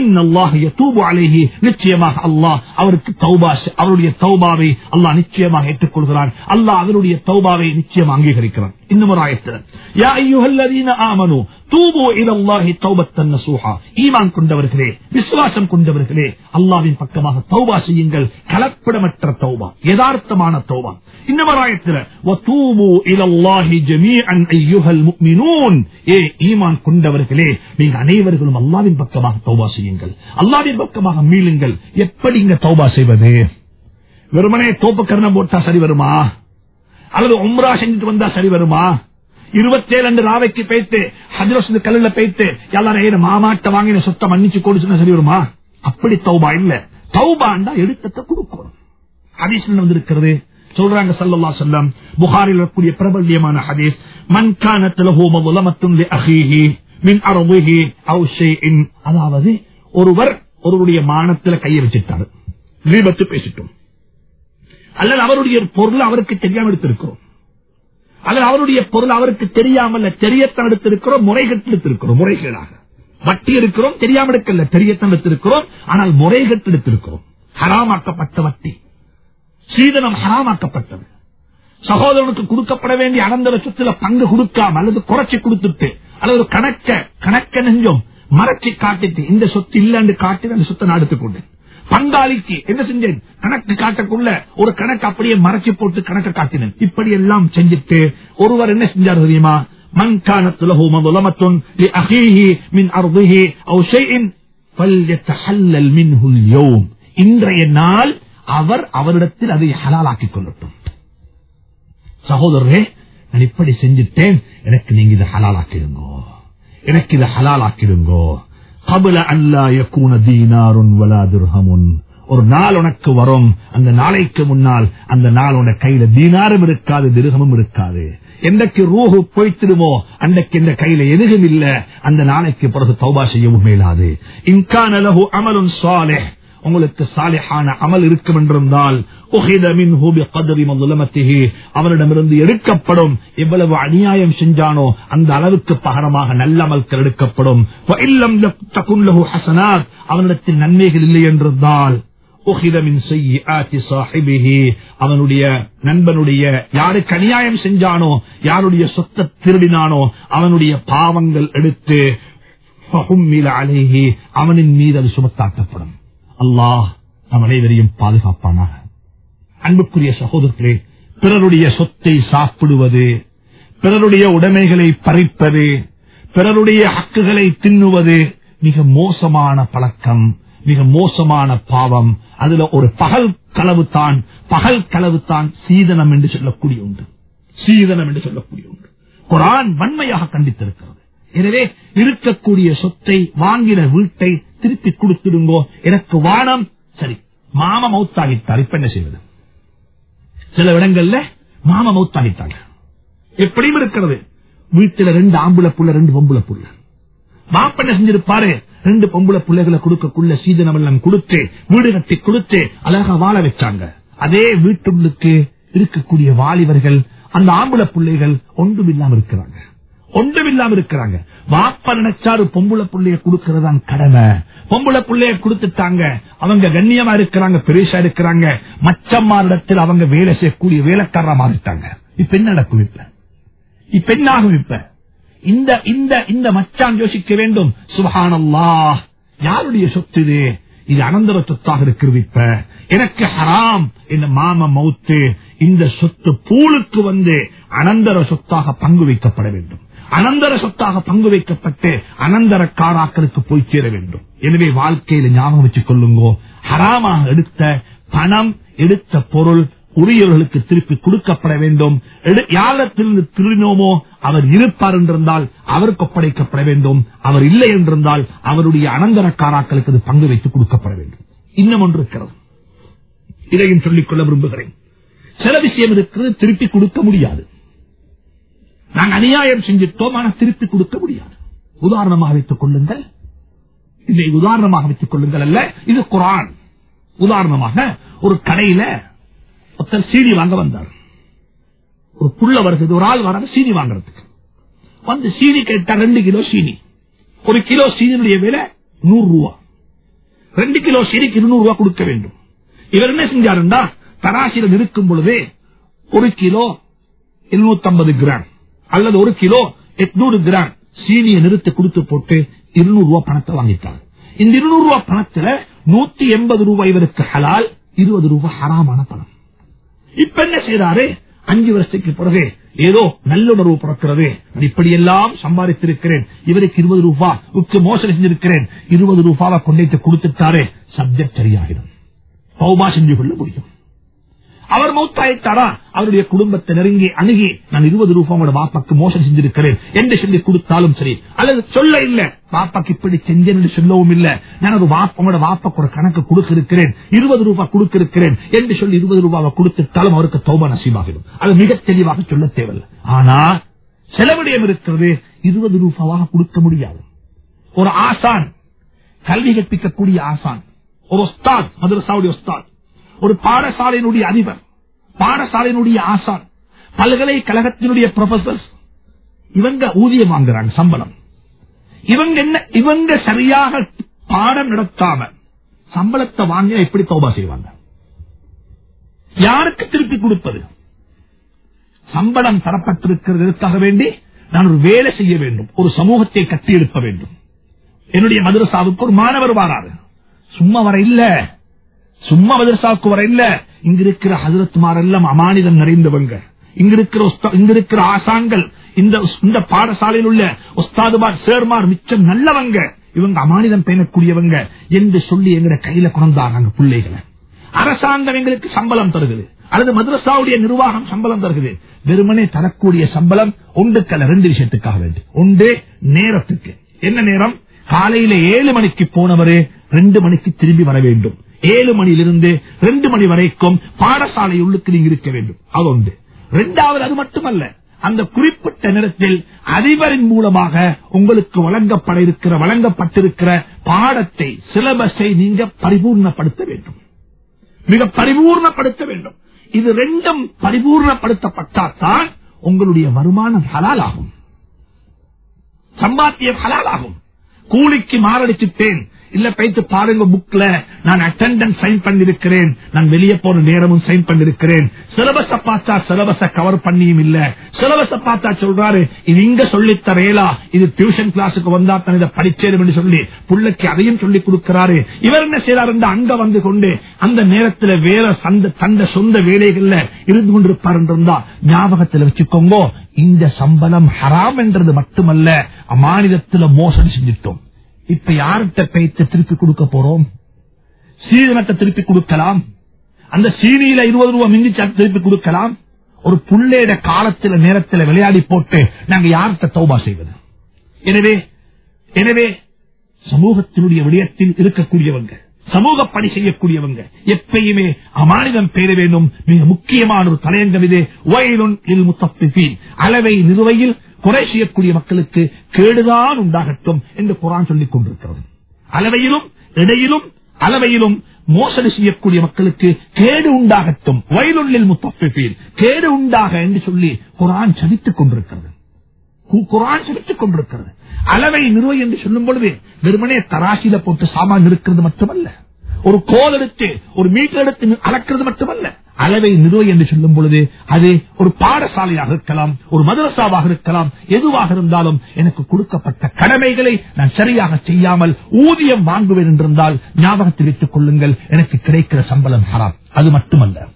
நிச்சயமாக அல்லாஹ் அவருக்கு அவருடைய தௌபாவை அல்லாஹ் நிச்சயமாக ஏற்றுக்கொள்கிறான். அல்லாஹ் அவருடைய தௌபாவை நிச்சயமாக அங்கீகரிக்கிறான். இன்னும் ஒரு ஆயத்தில் யா அய்யுஹல்லதீன ஆமனூ தூபு இலல்லாஹி தௌபத்தன் நஸூஹா, ஈமான் கொண்டவர்களே, விசுவாசம் கொண்டவர்களே, அல்லாஹ்வின் பக்கமாக தௌபா செய்யுங்கள், கலப்படமற்ற தௌபா, யதார்த்தமான தௌபா. இன்னும் ஒரு ஆயத்தில் வதூபு இலல்லாஹி ஜமீஅன் அய்யுஹல் முஃமினூன், ஏ ஈமான் கொண்டவர்களே, நீங்க அனைவரும் அல்லாஹ்வின் பக்கமாக தௌபா செய்யுங்கள், அல்லாஹ்வின் பக்கமாக மீளுங்கள். எப்படி இங்க தௌபா செய்வது? வெறுமனே தோப்பு கர்ணம் போட்டா சரி வருமா? அல்லது உம்ரா செஞ்சுட்டு வந்தா சரி வருமா? 27 ராவைக்கு போயிட்டு ஹஜ்ரத் கல்லுல போயிட்டு எல்லாரும் மாமாட்ட வாங்கின சொத்தை மன்னிச்சு கொடுச்சுன்னா சரி வருமா? அப்படி தௌபா இல்ல. தௌபாண்டா எடுத்தத்தை கொடுக்கணும். ஹதீஸ்ல வந்திருக்கிறது, சொல்றாங்க ஸல்லல்லாஹு அலைஹி வஸல்லம், புகாரில் இருக்கக்கூடிய பிரபல்யமான ஹதீஸ், மன் கானத் லஹு மظلمத்துன் லிஅஹீஹி மின் அர்திஹி அவ் ஷைஇன், அதாவது ஒருவருடைய மானத்துல கையை வச்சிட்டாரு, கீபத் பேசிட்டோம், அல்லது அவருடைய பொருள் அவருக்கு தெரியாம எடுத்திருக்கிறோம், அல்லது அவருடைய பொருள் அவருக்கு தெரியாமல் தெரியத்தான் எடுத்திருக்கிறோம், முறைகட்டு எடுத்திருக்கிறோம், முறைகேடாக வட்டி இருக்கிறோம், தெரியாமல் எடுக்கல, தெரியத்தான் எடுத்திருக்கிறோம், ஆனால் முறைகட்டு எடுத்திருக்கிறோம். ஹராமாக்கப்பட்ட வட்டி, சீதனம் ஹராமாக்கப்பட்டது, சகோதரனுக்கு கொடுக்கப்பட வேண்டிய அனந்தர சொத்துல பங்கு கொடுக்காம அல்லது குறைச்சி கொடுத்துட்டு அல்லது ஒரு கணக்க நெஞ்சம் மறைச்சி காட்டிட்டு இந்த சொத்து இல்லன்னு காட்டி அந்த சொத்தை நான் எடுத்துக்கொண்டேன். பங்காளிக்கு என்ன செஞ்சேன்? கணக்கு காட்டக்குள்ள ஒரு கணக்கு அப்படியே மறைச்சு போட்டு கணக்கு காட்டினேன். இப்படி எல்லாம் செஞ்சுட்டு ஒருவர் என்ன செஞ்சார் தெரியுமா? மன் கானத் லஹு மظلمத்துன் லிஅஹீஹி மின் அர்திஹி அவ் ஷைஇன் ஃபல்யதஹல்லல் மின்ஹு அல்-யௌம், இன்றைய நாள் அவரிடத்தில் அதை ஹலாலாக்கிக் கொள்ளட்டும். சகோதரரே, நான் இப்படி செஞ்சுட்டேன், எனக்கு நீங்க இதை ஹலாலாக்கிடுங்கோ, எனக்கு இதை ஹலாலாக்கிடுங்கோ. கபல அல்லா யகூன தீனாருன் வலா திர்ஹமுன், ஒரு நாள் உனக்கு வரும், அந்த நாளைக்கு முன்னால் அந்த நாள் உனக்கு கையில தீனாரும் இருக்காது, திர்ஹமும் இருக்காது. என்றைக்கு ரூஹு போய்த்திடுமோ அன்றைக்கு இந்த கையில எதுவும் இல்ல, அந்த நாளைக்கு பிறகு தௌபா செய்யவும் மேலாது. இன்கான லஹு அமலுன் ஸாலிஹ், உங்களுக்கு சாலிஹான அமல் இருக்கும் என்றிருந்தால் அவனிடமிருந்து எடுக்கப்படும், எவ்வளவு அநியாயம் செஞ்சானோ அந்த அளவுக்கு பகரமாக நல்ல அமல்கள் எடுக்கப்படும். அவனிடத்தில் நன்மைகள் இல்லை என்றிருந்தால் அவனுடைய நண்பனுடைய, யாருக்கு அநியாயம் செஞ்சானோ, யாருடைய சொத்தை திருடினானோ அவனுடைய பாவங்கள் எடுத்து அவனின் மீது அது சுமத்தாக்கப்படும். அல்லாஹ் நம் அனைவரையும் பாதுகாப்பானாக. அன்புக்குரிய சகோதரர்களே, பிறருடைய சொத்தை சாப்பிடுவது, பிறருடைய உடைமைகளை பறிப்பது, பிறருடைய ஹக்குகளை தின்னுவது மிக மோசமான பழக்கம், மிக மோசமான பாவம். அதுல ஒரு பகல் களவு தான் சீதனம் என்று சொல்லக்கூடிய ஒன்று, சீதனம் என்று சொல்லக்கூடிய ஒன்று குர்ஆன் வன்மையாக கண்டித்திருக்கிறது. எனவே இருக்கக்கூடிய சொத்தை, வாங்கின வீட்டை திருப்பி கொடுத்துடுங்கோ, எனக்கு வானம். சரி, மாமா மௌத்தாகிட்டார், இப்ப என்ன செய்வது? சில இடங்கள்ல மாமா மௌத்தாகிட்டாங்க, எப்படியும் இருக்கிறது. வீட்டுல 2 ஆம்புல புள்ள, 2 பொம்புல புள்ள. மாப்ப என்ன செஞ்சிருப்பாரு? 2 பொம்புல பிள்ளைகளை கொடுக்கக்குள்ள சீதனம் எல்லாம் கொடுத்து, வீடு கட்டி கொடுத்து அழகா வாழ வச்சாங்க. அதே வீட்டுக்கு இருக்கக்கூடிய வாலிபர்கள், அந்த ஆம்புல பிள்ளைகள் ஒன்றும் இல்லாம இருக்கிறாங்க. வாப்ப நினைச்சாரு பொம்புல புள்ளைய கொடுக்கறதான் கடமை, பொம்புல புள்ளைய கொடுத்துட்டாங்க, அவங்க கண்ணியமா இருக்கிறாங்க, பெருசா இருக்கிறாங்க. மச்சம்மாரிடத்தில் அவங்க வேலை செய்யக்கூடிய வேலைக்காரா மாறிட்டாங்க. இப்ப என்ன நடக்கும்? இப்ப என்ன ஆகும்? இப்ப இந்த மச்சான் யோசிக்க வேண்டும், சுப்ஹானல்லாஹ், யாருடைய சொத்து இது? இது அனந்தர சொத்தாக இருக்கிறது. இப்ப எனக்கு ஹராம், இந்த மாமா மௌத்து, இந்த சொத்து பூலுக்கு வந்து அனந்தர சொத்தாக பங்கு வைக்கப்பட வேண்டும். அனந்தர சொத்தாக பங்கு வைக்கப்பட்டு அனந்தர காராக்களுக்கு போய் சேர வேண்டும். எனவே வாழ்க்கையில ஞாபகம் வச்சுக் கொள்ளுங்கோ, ஹராமாக எடுத்த பணம், எடுத்த பொருள் உரியவர்களுக்கு திருப்பி கொடுக்கப்பட வேண்டும். யாரிடத்திலிருந்து திருடினோமோ அவர் இருப்பார் என்றிருந்தால் அவருக்கு ஒப்படைக்கப்பட வேண்டும். அவர் இல்லை என்றிருந்தால் அவருடைய அனந்தர காராக்களுக்கு அது பங்கு வைத்து கொடுக்கப்பட வேண்டும். இன்னும் ஒன்று இருக்கிறது, இதையும் சொல்லிக்கொள்ள விரும்புகிறேன். சில விஷயம் இருக்கிறது, திருப்பி கொடுக்க முடியாது. நாங்கள் அநியாயம் செஞ்சிட்டோம், ஆனால் திருப்பி கொடுக்க முடியாது. உதாரணமாக வைத்துக் கொள்ளுங்கள், இது உதாரணமாக வைத்துக் கொள்ளுங்கள் அல்ல, இது குர்ஆன். உதாரணமாக ஒரு கடையில ஒருத்தர் சீனி வாங்க வந்தார். ஒரு புள்ள வருகிறது, ஒரு ஆள் வராங்க சீனி வாங்குறதுக்கு. வந்து சீனி கேட்டா 2 கிலோ சீனி. 1 கிலோ சீனியுடைய விலை 100 ரூபாய். 2 கிலோ சீனிக்கு 200 ரூபாய் கொடுக்க வேண்டும். இவர் என்ன செஞ்சாருண்டா, தராசில இருக்கும் பொழுதே 1 கிலோ 750 கிராம் அல்லது 1 கிலோ 800 கிராம் சீனியை நிறுத்தி கொடுத்து போட்டு 200 ரூபாய் பணத்தை வாங்கிட்டார். இந்த 200 ரூபாய் பணத்துல 180 ரூபாய் இவருக்கு ஹலால், 20 ரூபாய் ஹராமான பணம். இப்ப என்ன செய்யறாரு, 5 வருஷத்துக்கு பிறகு ஏதோ நல்லுணர்வு பிறக்கிறது, இப்படியெல்லாம் சம்பாதித்திருக்கிறேன், இவருக்கு 20 ரூபாய்க்கு மோசடி செஞ்சிருக்கிறேன், 20 ரூபாவை கொண்டு கொடுத்துட்டாரு, சப்ஜெக்ட் சரியாகிடும், தௌபா செஞ்சு கொள்ள முடியும். அவர் மௌத்தாயிட்டாரா, அவருடைய குடும்பத்தை நெருங்கி அணுகி நான் 20 ரூபாயோட வாப்பாக்கு மோசடி செஞ்சிருக்கிறேன் என்று சொல்லி கொடுத்தாலும் சரி, அல்லது சொல்ல இல்ல வாப்பாக்கு இப்படி செஞ்சேன் சொல்லவும் இல்ல, நான் ஒரு வாப்போட வாப்பாக்கு ஒரு கணக்கு கொடுக்க இருக்கிறேன், 20 ரூபாய் கொடுக்க இருக்கிறேன் என்று சொல்லி 20 ரூபாவை கொடுத்துட்டாலும் அவருக்கு தௌபா நசீபாகிடும். அது மிக தெளிவாக சொல்ல தேவையில்லை. ஆனா செலவிடயம் இருக்கிறது, 20 ரூபாவாக கொடுக்க முடியாது. ஒரு ஆசான், கல்வி கற்பிக்கக்கூடிய ஆசான், ஒரு உஸ்தாத், மதரசாவுடைய உஸ்தாத், ஒரு பாடசாலையினுடைய அதிபர், பாடசாலையினுடைய ஆசான், பல்கலைக்கழகத்தினுடைய ப்ரொஃபசர், இவங்க ஊதியம் வாங்குறாங்க, சம்பளம். இவங்க சரியாக பாடம் நடத்தாம சம்பளத்தை வாங்க எப்படி தௌபா செய்வாங்க? யாருக்கு திருப்பி கொடுப்பது? சம்பளம் தரப்பட்டிருக்கிறதுக்காக வேண்டி நான் ஒரு வேலை செய்ய வேண்டும், ஒரு சமூகத்தை கட்டி எழுப்ப வேண்டும். என்னுடைய மதரசாவுக்கு ஒரு மாணவர் வராரு, சும்மா வர இல்ல, சும்மா மதரசாவுக்கு வர இல்ல, இங்க இருக்கிற ஹஜரத்மார் எல்லாம் அமானிதம் நிறைந்தவங்க, இங்க இருக்கிற ஆசான்கள், இந்த பாடசாலையில் உள்ள உஸ்தாதுமார் சேர்மார் மிச்சம் நல்லவங்க, இவங்க அமானிதம் பேணக்கூடியவங்க என்று சொல்லி எங்க கையில கொண்டாங்க பிள்ளைகளை. அரசாங்கம் எங்களுக்கு சம்பளம் தருகிறது, அல்லது மதரசாவுடைய நிர்வாகம் சம்பளம் தருகிறது. வெறுமனே தரக்கூடிய சம்பளம் ஒன்றுக்கல்ல, 2 விஷயத்துக்காக வேண்டி. ஒன்று நேரத்துக்கு. என்ன நேரம்? காலையில 7 மணிக்கு போனவரே 2 மணிக்கு திரும்பி வர வேண்டும். 7 மணியிலிருந்து 2 மணி வரைக்கும் பாடசாலை உள்ளுக்கு நீங்க இருக்க வேண்டும். அது ஒன்று. 2வது, அது மட்டுமல்ல, அந்த குறிப்பிட்ட நேரத்தில் அதிபரின் மூலமாக உங்களுக்கு வழங்கப்பட்டிருக்கிற பாடத்தை, சிலபஸை நீங்க பரிபூர்ணப்படுத்த வேண்டும், மிக பரிபூர்ணப்படுத்த வேண்டும். இது 2ம் பரிபூர்ணப்படுத்தப்பட்டால்தான் உங்களுடைய வருமானம் ஹலால் ஆகும், சம்பாத்தியம் ஹலால் ஆகும். கூலிக்கு மாரடிச்சுட்டேன் இல்ல, பைத்து பாருங்க புக்ல நான் அட்டெண்டன்ஸ் சைன் பண்ணிருக்கிறேன், நான் வெளியே போன நேரமும் சைன் பண்ணிருக்கிறேன். சிலபஸ பார்த்தா சிலபஸ கவர் பண்ணியும் இல்ல, சிலபஸ பார்த்தா சொல்றாரு இது இங்க சொல்லித்தரேலா, இது டியூஷன் கிளாஸுக்கு வந்தா தான் இதை படிச்சேரும் என்று சொல்லி புள்ளைக்கு அதையும் சொல்லி கொடுக்கிறாரு. இவர் என்ன செய்யறாரு, அங்க வந்து கொண்டு அந்த நேரத்தில் வேற தந்த சொந்த வேலைகள்ல இருந்து கொண்டிருப்பார் என்றிருந்தா ஞாபகத்தில் வச்சுக்கோங்க, இந்த சம்பளம் ஹராம் என்றது மட்டுமல்ல, அமானிதத்தில் மோசடி செஞ்சிட்டோம். இப்ப யார்கிட்ட பேய்த்து திருப்பி கொடுக்க போறோம்? சீதனத்தை திருப்பி கொடுக்கலாம், அந்த சீனியில 20 ரூபாய் மிஞ்சிச்சா திருப்பி கொடுக்கலாம். ஒரு புள்ளையிட காலத்தில் நேரத்தில் விளையாடி போட்டு நாங்க யார்கிட்ட தௌபா செய்வது? எனவே சமூகத்தினுடைய விடயத்தில் இருக்கக்கூடியவங்க, சமூக பணி செய்யக்கூடியவங்க எப்பயுமே அமானிதம் பெற வேண்டும். மிக முக்கியமான ஒரு தலையங்கம் இது. வயலுன் லில் முத்தஃபிஃபீன், அளவை நிறுவையில் குறை செய்யக்கூடிய மக்களுக்கு கேடுதான் உண்டாகட்டும் என்று குர்ஆன் சொல்லிக் கொண்டிருக்கிறது. அளவையிலும் இடையிலும் அளவையிலும் மோசடி செய்யக்கூடிய மக்களுக்கு கேடு உண்டாகட்டும், வயலுன் லில் முத்தஃபிஃபீன், கேடு உண்டாக என்று சொல்லி குர்ஆன் சபித்துக் கொண்டிருக்கிறது. அளவை நிறுவை என்று சொல்லும் பொழுது வெறுமனே தராசில போட்டு சாமான் இருக்கிறது மட்டுமல்ல, ஒரு கோல் எடுத்து ஒரு மீட்டர் எடுத்து அளக்கிறது மட்டுமல்ல. அளவை நிறுவை என்று சொல்லும் பொழுது அது ஒரு பாடசாலையாக இருக்கலாம், ஒரு மதரசாவாக இருக்கலாம், எதுவாக இருந்தாலும் எனக்கு கொடுக்கப்பட்ட கடமைகளை நான் சரியாக செய்யாமல் ஊதியம் வாங்குவேன் என்றிருந்தால் ஞாபகத்தில் வைத்துக் கொள்ளுங்கள், எனக்கு கிடைக்கிற சம்பளம் ஹராம். அது மட்டுமல்ல,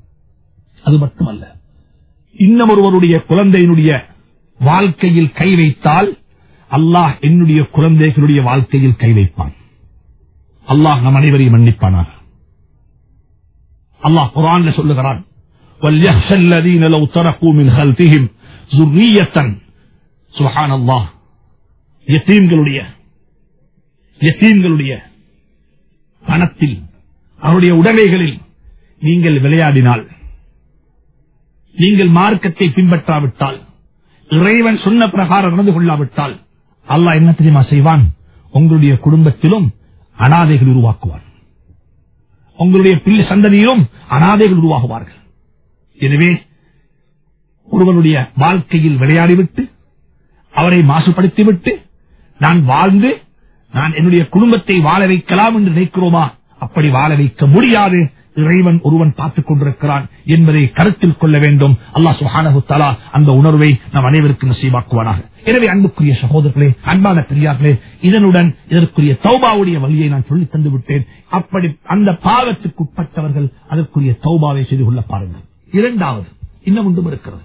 இன்னும் ஒருவருடைய குழந்தையினுடைய வாழ்க்கையில் கை வைத்தால் அல்லாஹ் என்னுடைய குழந்தைகளுடைய வாழ்க்கையில் கை வைப்பான். அல்லாஹ் நம் அனைவரையும் மன்னிப்பானாக. அல்லாஹ் குர்ஆன்ல சொல்லுகிறான், وَلْيَخْشَ الَّذِينَ لَوْ تَرَكُوا مِنْ خَلْفِهِمْ ذُرِّيَّةً. சுப்ஹானல்லாஹ். யதீம்களுடைய பணத்தில், அவருடைய உடைமைகளில் நீங்கள் விளையாடினால், நீங்கள் மார்க்கத்தை பின்பற்றாவிட்டால், இறைவன் சொன்ன பிரகாரம் நடந்து கொள்ளாவிட்டால் அல்லாஹ் என்ன தெரியுமா செய்வான்? உங்களுடைய குடும்பத்திலும் அனாதைகள் உருவாக்குவார், உங்களுடைய பிள்ளை சந்ததியிலும் அனாதைகள் உருவாகுவார்கள். எனவே ஒருவனுடைய வாழ்க்கையில் விளையாடிவிட்டு அவரை மாசுபடுத்திவிட்டு நான் வாழ்ந்து நான் என்னுடைய குடும்பத்தை வாழ வைக்கலாம் என்று நினைக்கிறோமா? அப்படி வாழ வைக்க முடியாது. இறைவன் ஒருவன் பார்த்துக் கொண்டிருக்கிறான் என்பதை கருத்தில் கொள்ள வேண்டும். அல்லாஹ் சுப்ஹானஹு வ தஆலா அந்த உணர்வை நாம் அனைவருக்கும் நசீபாக்குவானாக. எனவே அன்புக்குரிய சகோதரர்களே, அன்பான பெரியார்களே, இதனுடன் இதற்குரிய தௌபாவுடைய வழியை நான் சொல்லித் தந்து விட்டேன். அப்படி அந்த பாவத்துக்கு உட்பட்டவர்கள் அதற்குரிய தௌபாவை செய்து கொள்ள பாருங்கள். இரண்டாவது இன்னும் ஒன்றும் இருக்கிறது.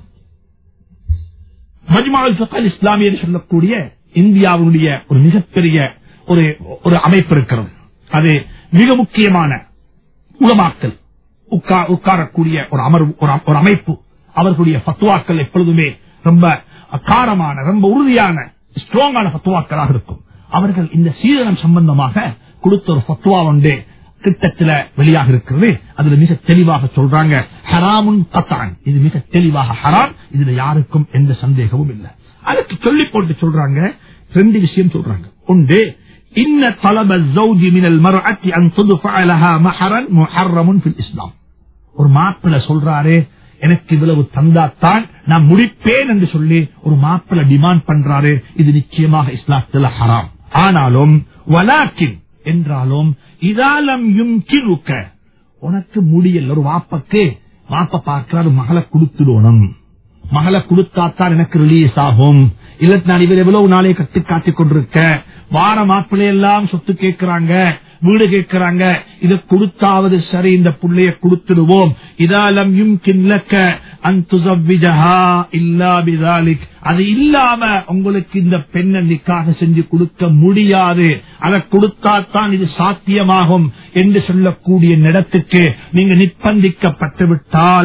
மஜ்மஉல் ஃபிக்ஹ் இஸ்லாமி என்று சொல்லக்கூடிய இந்தியாவுடைய ஒரு மிகப்பெரிய ஒரு அமைப்பு இருக்கிறது. அது மிக முக்கியமான உலமாக்கள் உட்காரக்கூடிய ஒரு அமர்வு, ஒரு அமைப்பு. அவர்களுடைய ஃபத்வாக்கள் எப்பொழுதுமே ரொம்ப காரமான, ரொம்ப உறுதியான, ஸ்ட்ராங்கான ஃபத்வாக்களாக இருக்கும். அவர்கள் இந்த சீதனம் சம்பந்தமாக கொடுத்த ஒரு ஃபத்வா ஒன்று கிட்டத்தில் வெளியாக இருக்கிறது. அதுல மிக தெளிவாக சொல்றாங்க, ஹராமுன் கத்அன், இது மிக தெளிவாக ஹராம், இதுல யாருக்கும் எந்த சந்தேகமும் இல்லை. அதுக்கு சொல்லி போட்டு சொல்றாங்க, ரெண்டு விஷயம் சொல்றாங்க. ஒன்று, இன்ன தலப ஸௌஜி மினல் மர்அத்தி அன் துத்ஃபஅ லஹா மஹரன் முஹர்ரமுன் ஃபில் இஸ்லாம். ஒரு மாப்பிள்ளை சொல்றாரு, எனக்கு இவ்வளவு தந்தாத்தான் நான் முடிப்பேன் என்று சொல்லி ஒரு மாப்பிள்ளை டிமாண்ட் பண்றாரு. இது நிச்சயமாக இஸ்லாத்தில் ஹராம். ஆனாலும் வலாக்கின் என்றாலும் இதாலம் யும்கினுக, உனக்கு முடியல. ஒரு வாப்ப பார்க்கிறாரு, மகளை கொடுத்துடணும், மகளை கொடுத்தாத்தான் எனக்கு ரிலீஸ் ஆகும், இல்ல நான் இவர் எவ்வளவு நாளை கட்டி காட்டிக் கொண்டிருக்க, வார மாப்பிள்ளை எல்லாம் சொத்து கேட்கிறாங்க, வீடு கேட்கிறாங்க, இதை கொடுத்தாவது சரி இந்த புள்ளைய கொடுத்துடுவோம். இதாலம் யும்கின் லக அன் துஸவ்விஜஹா இல்லா பிதாலிக், அது இல்லாம உங்களுக்கு இந்த பெண்ணை நிக்காஹ் செஞ்சு கொடுக்க முடியாது, அதை கொடுத்தாத்தான் இது சாத்தியமாகும் என்று சொல்லக்கூடிய இடத்துக்கு நீங்க நிர்பந்திக்கப்பட்டு விட்டால்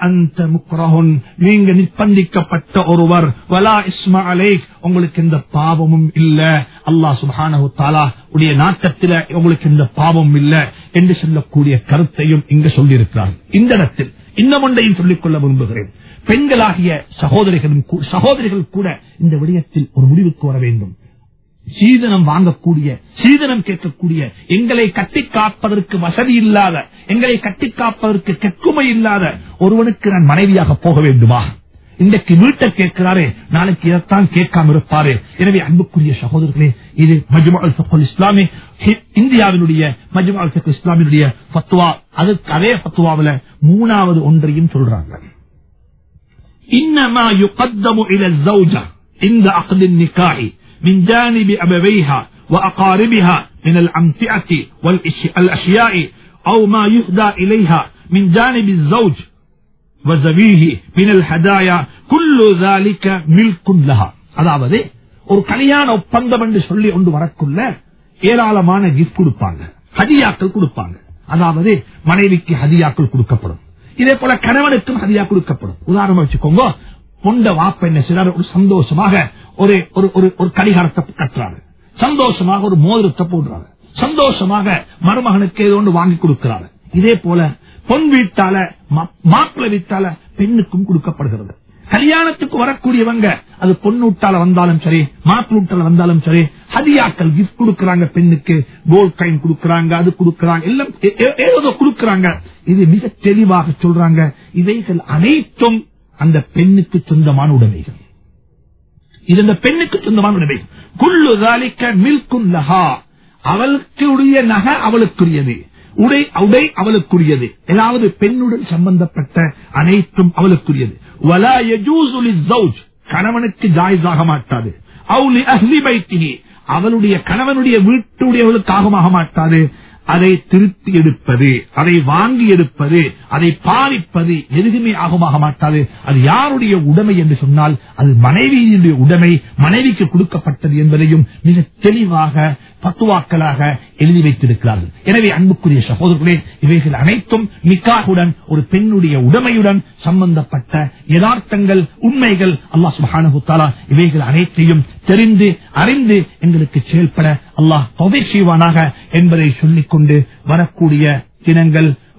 நீங்க நிர்பந்திக்கப்பட்ட ஒருவர், வலா இஸ்மா அலைக், உங்களுக்கு இந்த பாவமும் இல்ல, அல்லாஹ் சுப்ஹானஹு வ தஆலா உடைய நாட்டத்தில் உங்களுக்கு இந்த பாவம் இல்ல என்று சொல்லக்கூடிய கருத்தையும் இங்கு சொல்லியிருக்கிறார். இந்த இடத்தில் இன்னும் ஒன்றையும் சொல்லிக் கொள்ள விரும்புகிறேன். பெண்களாகிய சகோதரிகள் கூட இந்த விடயத்தில் ஒரு முடிவுக்கு வர வேண்டும். சீதனம் வாங்கக்கூடிய, சீதனம் கேட்கக்கூடிய, எங்களை கட்டி காப்பதற்கு வசதி இல்லாத, எங்களை கட்டி காப்பதற்கு கெக்குமை இல்லாத ஒருவனுக்கு நான் மனைவியாக போக வேண்டுமா? இன்றைக்கு வீட்டை கேட்கிறாரே, நாளைக்கு இதைத்தான் கேட்காம இருப்பாரு. எனவே அன்புக்குரிய சகோதரர்களே, இது மஜ்மஉல் ஃபிக்ஹ் இஸ்லாமி, இந்தியாவினுடைய மஜ்மஉல் ஃபிக்ஹ் இஸ்லாமியுடைய ஃபத்வா. அதுக்கு அதே ஃபத்வாவில் மூணாவது ஒன்றையும் சொல்றாங்க. இன்னமா யுகத்தமு இல ஸௌஜா இந்த அக்தின் நிகாஹி من جانب أبويها وأقاربها من الأمتعة والأشياء أو ما يهدى إليها من جانب الزوج وزويه من الهدايا كل ذلك ملك لها. அதாவது ஒரு கல்யாண ஒப்பந்தம் என்று சொல்லி ஒன்று வரக்குள்ள ஏராளமான கிஃப்ட் கொடுப்பாங்க, ஹதியாக்கள் கொடுப்பாங்க. அதாவது மனைவிக்கு ஹதியாக்கள் கொடுக்கப்படும், இதே போல கணவனுக்கும் ஹதியா கொடுக்கப்படும். உதாரணமா வச்சுக்கோங்க, பொண்ட வாப்ப என்ன செய்றாரு, ஒரு சந்தோஷமாக ஒரு கடிகாரத்தை கட்டுறாரு, சந்தோஷமாக ஒரு மோதிரத்தை போடுறாரு, சந்தோஷமாக மருமகனுக்கு ஏதோ ஒன்று வாங்கி கொடுக்கிறாரு. இதே போல பொன் வீட்டால மாப்பிள்ளை வீட்டால பெண்ணுக்கும் கொடுக்கப்படுகிறது. கல்யாணத்துக்கு வரக்கூடியவங்க அது பொண்ணூட்டால வந்தாலும் சரி, மாப்பிள்ளூட்டால வந்தாலும் சரி, ஹதியாக்கள் கிஃப்ட் கொடுக்கறாங்க. பெண்ணுக்கு கோல்ட் காயின் கொடுக்கறாங்க, அது கொடுக்கறாங்க, எல்லாம் ஏதோ கொடுக்கறாங்க. இது மிக தெளிவாக சொல்றாங்க, இவைகள் அனைத்தும் அந்த பெண்ணுக்கு சொந்தமான உடைமைகள். இது அந்த பெண்ணுக்கு சொந்தமான உடைமைகள். குல்லு ஸாலிக மில்குன் லஹா, அவளுக்குரிய நகை அவளுக்குரியது, உடை அவளுக்குரியது, அதாவது பெண்ணுடன் சம்பந்தப்பட்ட அனைத்தும் அவளுக்குரியது. வலா யஜூஸு லிஸ்ஸௌஜ், கணவனுக்கு ஜாயிஸ் ஆக மாட்டாது. அவு லி அஹ்லி பைத்திஹி, அவளுடைய கணவனுடைய வீட்டுடையவளுக்காக ஆக மாட்டாது. அதை திருத்தி எடுப்பது, அதை வாங்கி எடுப்பது, அதை பாவிப்பது எதுவுமே ஆகமாக மாட்டாது. அது யாருடைய உடைமை என்று சொன்னால் அது மனைவியினுடைய உடைமை, மனைவிக்கு கொடுக்கப்பட்டது என்பதையும் மிக தெளிவாக பத்துவாக்களாக எழுதி வைத்திருக்கிறார்கள். எனவே அன்புக்குரிய சகோதரர்களே, இவைகள் அனைத்தும் நிக்காஹுடன், ஒரு பெண்ணுடைய உடைமையுடன் சம்பந்தப்பட்ட யதார்த்தங்கள், உண்மைகள். அல்லாஹ் சுப்ஹானஹு வ தஆலா இவைகள் அனைத்தையும் தெரிந்து அறிந்து எங்களுக்கு செயல்பட அல்லாஹ் தௌஃபீக் செய்வானாக என்பதை சொல்லிக்கொண்டு வரக்கூடிய தினங்கள்,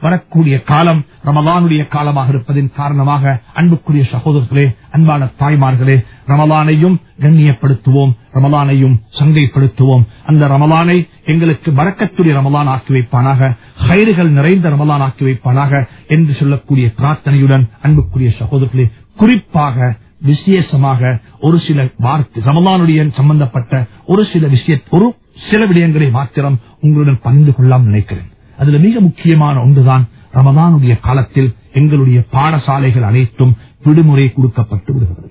வரக்கூடிய காலம் ரமலானுடைய காலமாக இருப்பதின் காரணமாக அன்புக்குரிய சகோதரர்களே, அன்பான தாய்மார்களே, ரமலானையும் கண்ணியப்படுத்துவோம், ரமலானையும் சங்கைப்படுத்துவோம். அந்த ரமலானை எங்களுக்கு பரக்கத்துடைய ரமலான் ஆக்கி வைப்பானாக, ஹைறுகள் நிறைந்த ரமலான் ஆக்கி வைப்பானாக என்று சொல்லக்கூடிய பிரார்த்தனையுடன் அன்புக்குரிய சகோதரர்களே, குறிப்பாக விசேஷமாக ஒரு சில வார்த்தை ரமலானுடைய சம்பந்தப்பட்ட ஒரு சில விடயங்களை மாத்திரம் உங்களுடன் பகிர்ந்து கொள்ளலாம் நினைக்கிறேன். அதுல மிக முக்கியமான ஒன்றுதான், ரமலானுடைய காலத்தில் எங்களுடைய பாடசாலைகள் அனைத்தும் விடுமுறை கொடுக்கப்பட்டு விடுகிறது.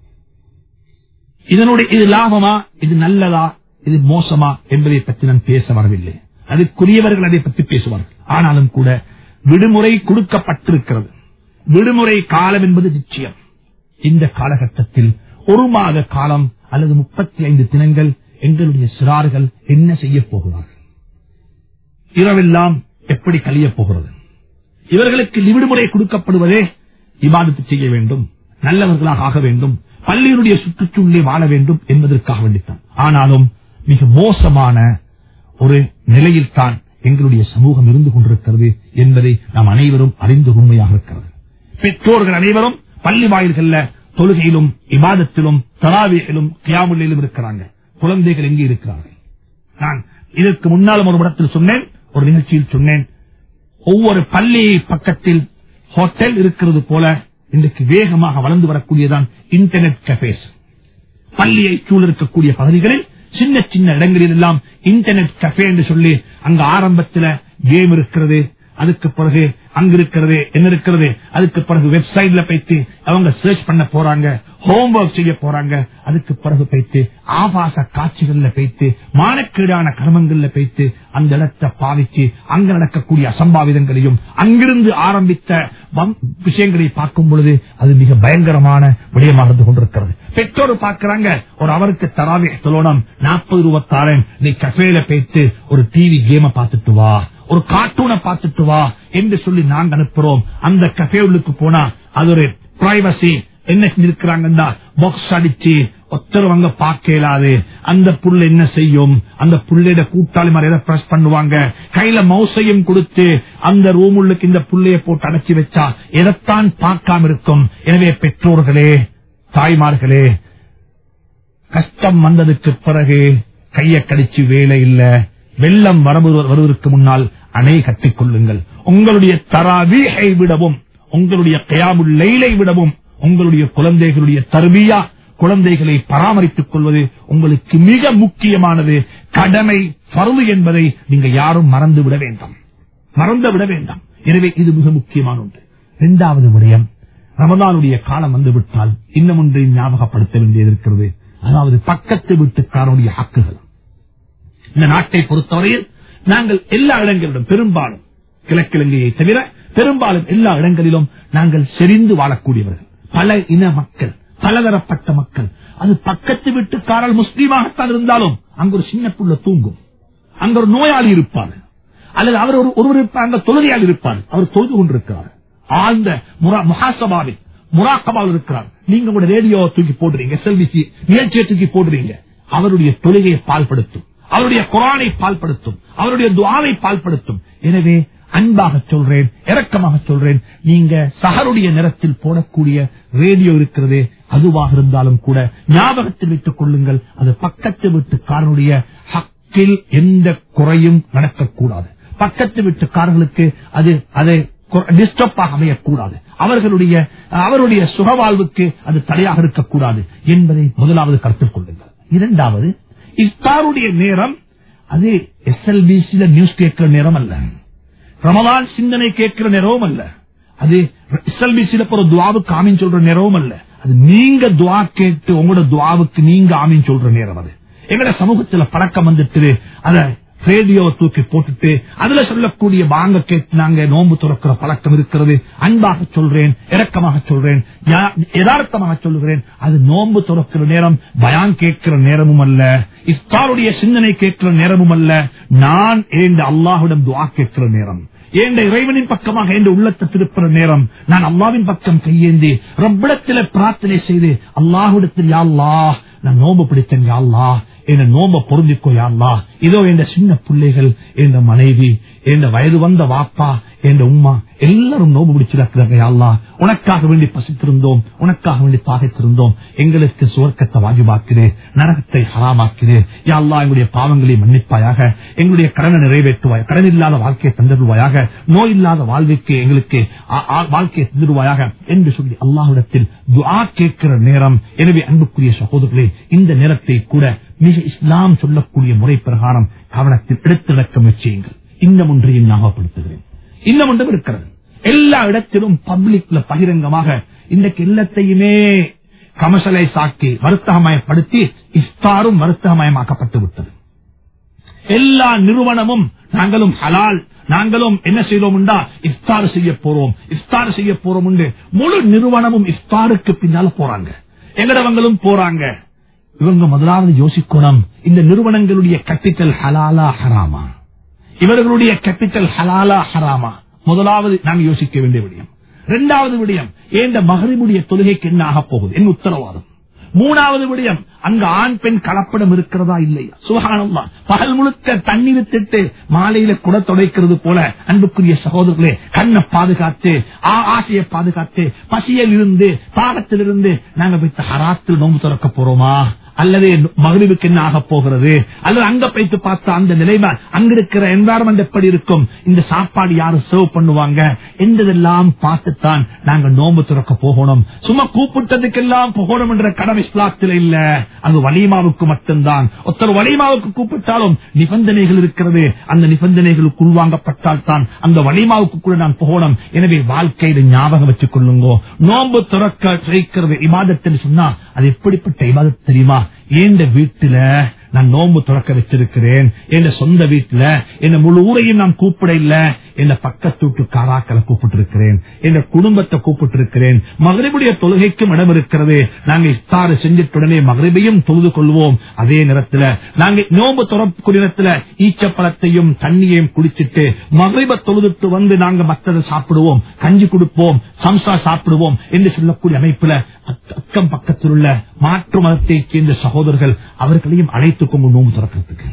இதனுடைய இது லாபமா, இது நல்லதா, இது மோசமா என்பதை பற்றி நான் பேச வரவில்லை. அதுக்குரியவர்கள் அதை பற்றி பேசுவார்கள். ஆனாலும் கூட விடுமுறை கொடுக்கப்பட்டிருக்கிறது. விடுமுறை காலம் என்பது நிச்சயம். இந்த காலகட்டத்தில் ஒரு மாத காலம் அல்லது 35 தினங்கள் எங்களுடைய சிறார்கள் என்ன செய்ய போகிறார்கள்? இரவெல்லாம் எப்படி கழிய போகிறது? இவர்களுக்கு விடுமுறை கொடுக்கப்படுவதே இபாதத்து செய்ய வேண்டும், நல்லவர்களாக ஆக வேண்டும், பள்ளியினுடைய சுற்றுச்சூழலை வாழ வேண்டும் என்பதற்காக வேண்டித்தான். ஆனாலும் மிக மோசமான ஒரு நிலையில் தான் எங்களுடைய சமூகம் இருந்து கொண்டிருக்கிறது என்பதை நாம் அனைவரும் அறிந்து உண்மையாக இருக்கிறது. பெற்றோர்கள் அனைவரும் பள்ளி வாயில்கள்ல தொழுகையிலும் இபாதத்திலும் தராவீஹிலும் கியாமுல்லையிலும் இருக்கிறாங்க. குழந்தைகள் எங்கே இருக்கிறார்கள்? நான் இதற்கு முன்னாலும் ஒரு இடத்தில் சொன்னேன், ஒரு நிகழ்ச்சியில் சொன்னேன், ஒவ்வொரு பள்ளி பக்கத்தில் ஹோட்டல் இருக்கிறது போல இன்றைக்கு வேகமாக வளர்ந்து வரக்கூடியதான் இன்டர்நெட் கஃபேஸ். பள்ளியை சூழ இருக்கக்கூடிய பகுதிகளில் சின்ன சின்ன இடங்களில் எல்லாம் இன்டர்நெட் கஃபே என்று சொல்லி அங்க ஆரம்பத்தில் கேம் இருக்கிறது, அதுக்கு பிறகு அங்க இருக்கிறது என்ன இருக்கிறது, அதுக்கு பிறகு வெப்சைட்ல போயிட்டு அவங்க சர்ச் பண்ண போறாங்க, ஹோம்வொர்க் செய்ய போறாங்க, அதுக்கு பிறகு போயிட்டு ஆபாச காட்சிகள்ல போயிட்டு மானக்கீடான கர்மங்கள்ல போயிட்டு அந்த இடத்தை பாவிச்சு அங்க நடக்கக்கூடிய அசம்பாவிதங்களையும் அங்கிருந்து ஆரம்பித்த விஷயங்களை பார்க்கும் பொழுது அது மிக பயங்கரமான விடயமாக இருந்து கொண்டிருக்கிறது. பெற்றோர் பார்க்கிறாங்க, ஒரு அவருக்கு தராவீஹ் தொழணும் 40 ரூபாய் தாரேன், நீ கஃபேல போயிட்டு ஒரு டிவி கேம பார்த்துட்டு வா, ஒரு கார்ட்டூனை பார்த்துட்டு வா என்று சொல்லி நாங்க அனுப்புறோம். அந்த கஃபேவுக்கு போனா அது ஒரு பிரைவசி என்ன செஞ்சிருக்கிறாங்கன்னா பாக்ஸ் அடிச்சு ஒத்தரவங்க பார்க்க இயலாது. அந்த புள்ள என்ன செய்யும், அந்த புள்ளையோட கூட்டாளி மாதிரி எதை பிரஸ் பண்ணுவாங்க, கையில மவுசையும் கொடுத்து அந்த ரூம் உள்ளுக்கு இந்த புள்ளைய போட்டு அடைச்சி வச்சா எதைத்தான் பார்க்காம இருக்கும். எனவே பெற்றோர்களே, தாய்மார்களே, கஷ்டம் வந்ததுக்கு பிறகு கைய கடிச்சு வேலை இல்ல, வெள்ளம் வருவதற்கு முன்னால் அணை கட்டிக் கொள்ளுங்கள். உங்களுடைய தராவீஹை விடவும், உங்களுடைய கியாமுல் லைலை விடவும், உங்களுடைய குழந்தைகளுடைய தர்பியா, குழந்தைகளை பராமரித்துக் கொள்வது உங்களுக்கு மிக முக்கியமானது, கடமை, ஃபர்து என்பதை நீங்க யாரும் மறந்துவிட வேண்டாம். எனவே இது மிக முக்கியமான ஒன்று. இரண்டாவது விடயம், ரமலானுடைய காலம் வந்துவிட்டால் இன்னும் ஒன்றை ஞாபகப்படுத்த வேண்டியது இருக்கிறது. அதாவது பக்கத்து வீட்டுக்காரனுடைய ஹக்குகள். இந்த நாட்டை பொறுத்தவரையில் நாங்கள் எல்லா இடங்களிலும், பெரும்பாலும் கிழக்கிழங்கையை தவிர பெரும்பாலும் எல்லா இடங்களிலும் நாங்கள் செறிந்து வாழக்கூடியவர்கள், பல இன மக்கள், பலதரப்பட்ட மக்கள். அது பக்கத்து வீட்டுக்காரர் முஸ்லீமாகத்தான் இருந்தாலும் அங்க ஒரு சின்ன புள்ள தூங்கும், அங்க ஒரு நோயாளி இருப்பார், அல்லது அவர் ஒருவர் அங்க தொழுகையால் இருப்பார், அவர் தொழுது கொண்டிருக்கிறார், ஆழ்ந்த முஹாசபாவில் முராக்கபாவில் இருக்கிறார். நீங்க கூட ரேடியோ தூக்கி போடுறீங்க, எஸ்எல்பிசி நிகழ்ச்சியை தூக்கி போடுறீங்க. அவருடைய தொழுகையை பால்படுத்தும், அவருடைய குர்ஆனை பால்படுத்தும், அவருடைய துஆவை பால்படுத்தும். எனவே அன்பாக சொல்றேன், இரக்கமாக சொல்றேன், நீங்க சஹருடைய நேரத்தில் போடக்கூடிய ரேடியோ இருக்கிறது, அதுவாக இருந்தாலும் கூட ஞாபகத்தில் வைத்துக் கொள்ளுங்கள், அது பக்கத்து வீட்டுக்காரனுடைய ஹக்கில் எந்த குறையும் நடக்கக்கூடாது. பக்கத்து வீட்டுக்காரர்களுக்கு அது டிஸ்டர்பாக அமையக்கூடாது, அவருடைய சுகவாழ்வுக்கு அது தடையாக இருக்கக்கூடாது என்பதை முதலாவது கருத்தில் கொள்ளுங்கள். இரண்டாவது, இஃப்தாருடைய நேரம் அது எஸ்எல்பிசி நியூஸ் கேட்கிற நேரம் அல்ல, ரமலான் சிந்தனை கேட்கிற நேரமும் அல்ல, அது எஸ்எல்பிசி ஒரு துஆவுக்கு ஆமீன் சொல்ற நேரமும் அல்ல, அது நீங்க துஆ கேட்டு உங்களோட துஆவுக்கு நீங்க ஆமீன் சொல்ற நேரம். அது எங்கட சமூகத்தில் பழக்கம் வந்துட்டு அத ரேடியோ தூக்கி போட்டுட்டு அதுல சொல்லக்கூடிய பாங்க கேட்டு நாங்க நோன்பு துறக்கிற பழக்கம் இருக்கிறது. அன்பாக சொல்றேன், இரக்கமாக சொல்றேன், யதார்த்தமாக சொல்லுகிறேன், அது நோன்பு துறக்கிற நேரம், பயான் கேட்கிற நேரமும் அல்ல, இஃப்தாருடைய சிந்தனை கேட்கிற நேரமும் அல்ல, நான் ஏந்த அல்லாஹ்விடம் துஆ கேட்கிற நேரம், ஏண்ட இறைவனின் பக்கமாக என்ற உள்ளத்தை திருப்புற நேரம். நான் அல்லாஹ்வின் பக்கம் கையேந்தி ரப்பிடத்தில் பிரார்த்தனை செய்து அல்லாஹ்விடத்தில் யா அல்லாஹ் நான் நோன்பு பிடித்தேன், யா அல்லாஹ் என்ன நோம்ப பொருந்திக்கோ, யா அல்லாஹ் இதோ என்ற சின்ன பிள்ளைகள், என்ற மனைவி, என்ற வயது வந்த வாப்பா, என்ற உம்மா எல்லாரும் நோம்பு பிடிச்சிருக்கிறாங்க. யா அல்லாஹ், உனக்காக வேண்டி பசித்திருந்தோம், உனக்காக வேண்டி தாகத்திருந்தோம். எங்களுக்கு சுவர்க்கத்தை வாஜிபாக்குது, நரகத்தை ஹராமாக்குது. யா அல்லாஹ், எங்களுடைய பாவங்களை மன்னிப்பாயாக, எங்களுடைய கடனை நிறைவேற்றுவாய், கடன் இல்லாத வாழ்க்கையை தந்துடுவாயாக, நோய் இல்லாத வாழ்க்கைக்கு எங்களுக்கு வாழ்க்கையை தந்துடுவாயாக என்று சொல்லி அல்லாஹ்விடத்தில் துஆ கேட்கிற நேரம். எனவே அன்புக்குரிய சகோதரர்களே, இந்த நேரத்தை கூட மிக இஸ்லாம் சொல்லக்கூடிய முறை பிரகாரம் கவனத்தில் எடுத்துரைக்க முயற்சியுங்கள். இன்னும் ஒன்றையும் ஞாபகப்படுத்துகிறேன், இன்னும் ஒன்றும் இருக்கிறது. எல்லா இடத்திலும் பப்ளிக்ல பகிரங்கமாக இன்றைக்கு எல்லாத்தையுமே கமர்ஷியலைஸ் ஆக்கி வர்த்தகமயப்படுத்தி இஃப்தாரும் வர்த்தகமயமாக்கப்பட்டு விட்டது. எல்லா நிறுவனமும் நாங்களும் ஹலால், நாங்களும் என்ன செய்தோம், இஃப்தார் செய்ய போறோம், இஃப்தார் செய்ய போறோம். முழு நிறுவனமும் இஃப்தாருக்கு பின்னால போறாங்க, எங்கடவங்களும் போறாங்க. இவங்க முதலாவது யோசிக்கணும், இந்த நிறுவனங்களுடைய கேபிட்டல் ஹலாலா ஹராமா, இவர்களுடைய கேபிட்டல் ஹலாலா ஹராமா. முதலாவது நாங்க யோசிக்க வேண்டிய விடயம். இரண்டாவது விடயம், ஏண்ட மகரிபுடைய தொழுகைக்கு என்ன ஆக போகுது, என்ன உத்தரவாதம். மூணாவது விடயம், அங்க ஆண் பெண் கலப்படம் இருக்கிறதா இல்லையா. சுப்ஹானல்லாஹ், பகல் முழுக்க தண்ணீர் விட்டுட்டு மாலையில குட தொடைக்கிறது போல அன்புக்குரிய சகோதரர்களே, கண்ணை பாதுகாத்து, ஆசையை பாதுகாத்து, பசியில் இருந்து, தாகத்திலிருந்து நாங்க வைத்த ஹராத்தில் நோம்பு திறக்க போறோமா, அல்லது மகரிபுக்கு என்ன ஆக போகிறது, அல்லது அங்க போயிட்டு பார்த்தா அந்த நிலைமை, அங்க இருக்கிற என்வாரன்மெண்ட் எப்படி இருக்கும், இந்த சாப்பாடு யாரு சர்வ் பண்ணுவாங்க என்றதெல்லாம் பார்த்துத்தான் நாங்க நோம்பு திறக்க போகணும். சும்மா கூப்பிட்டதுக்கெல்லாம் போகணும் என்ற கடமை இஸ்லாத்தில் இல்ல, அது வலிமாவுக்கு மட்டும்தான். ஒருத்தர் வலிமாவுக்கு கூப்பிட்டாலும் நிபந்தனைகள் இருக்கிறது, அந்த நிபந்தனைகளுக்கு உள்வாங்கப்பட்டால் தான் அந்த வலிமாவுக்கு கூட நான் போகணும். எனவே வாழ்க்கையில ஞாபகம் வச்சுக் கொள்ளுங்க, நோம்பு திறக்க வைக்கிறது இபாதத் சொன்னா அது எப்படிப்பட்ட இபாதத் தெரியுமா. ஏண்ட வீட்டுல நான் நோம்பு துறக்க வச்சிருக்கிறேன், என் சொந்த வீட்டுல என்ன முழு ஊரையும் நான் கூப்பிட இல்ல, என்ன பக்கத்து வீட்டு காராக்களை கூப்பிட்டு இருக்கிறேன், என் குடும்பத்தை கூப்பிட்டு இருக்கிறேன். மகரிபுடைய தொழுகைக்கும் இடம் இருக்கிறது, நாங்க இஃப்தார் செஞ்சிட்டு உடனே மகரிபையும் தொழுது கொள்வோம். அதே நேரத்தில் நாங்க நோம்பு துறக்கூடிய நேரத்தில் ஈச்சப்பழத்தையும் தண்ணியையும் குடிச்சிட்டு மகரிப தொழுதுட்டு வந்து நாங்க மத்ததை சாப்பிடுவோம், கஞ்சி கொடுப்போம், சம்சா சாப்பிடுவோம் என்று சொல்லக்கூடிய அமைப்புல அக்கம் பக்கத்தில் உள்ள மாற்று மதத்தை சேர்ந்த சகோதரர்கள் அவர்களையும் அழைத்துக் கொண்டு நோம்பு திறக்கிறதுக்கு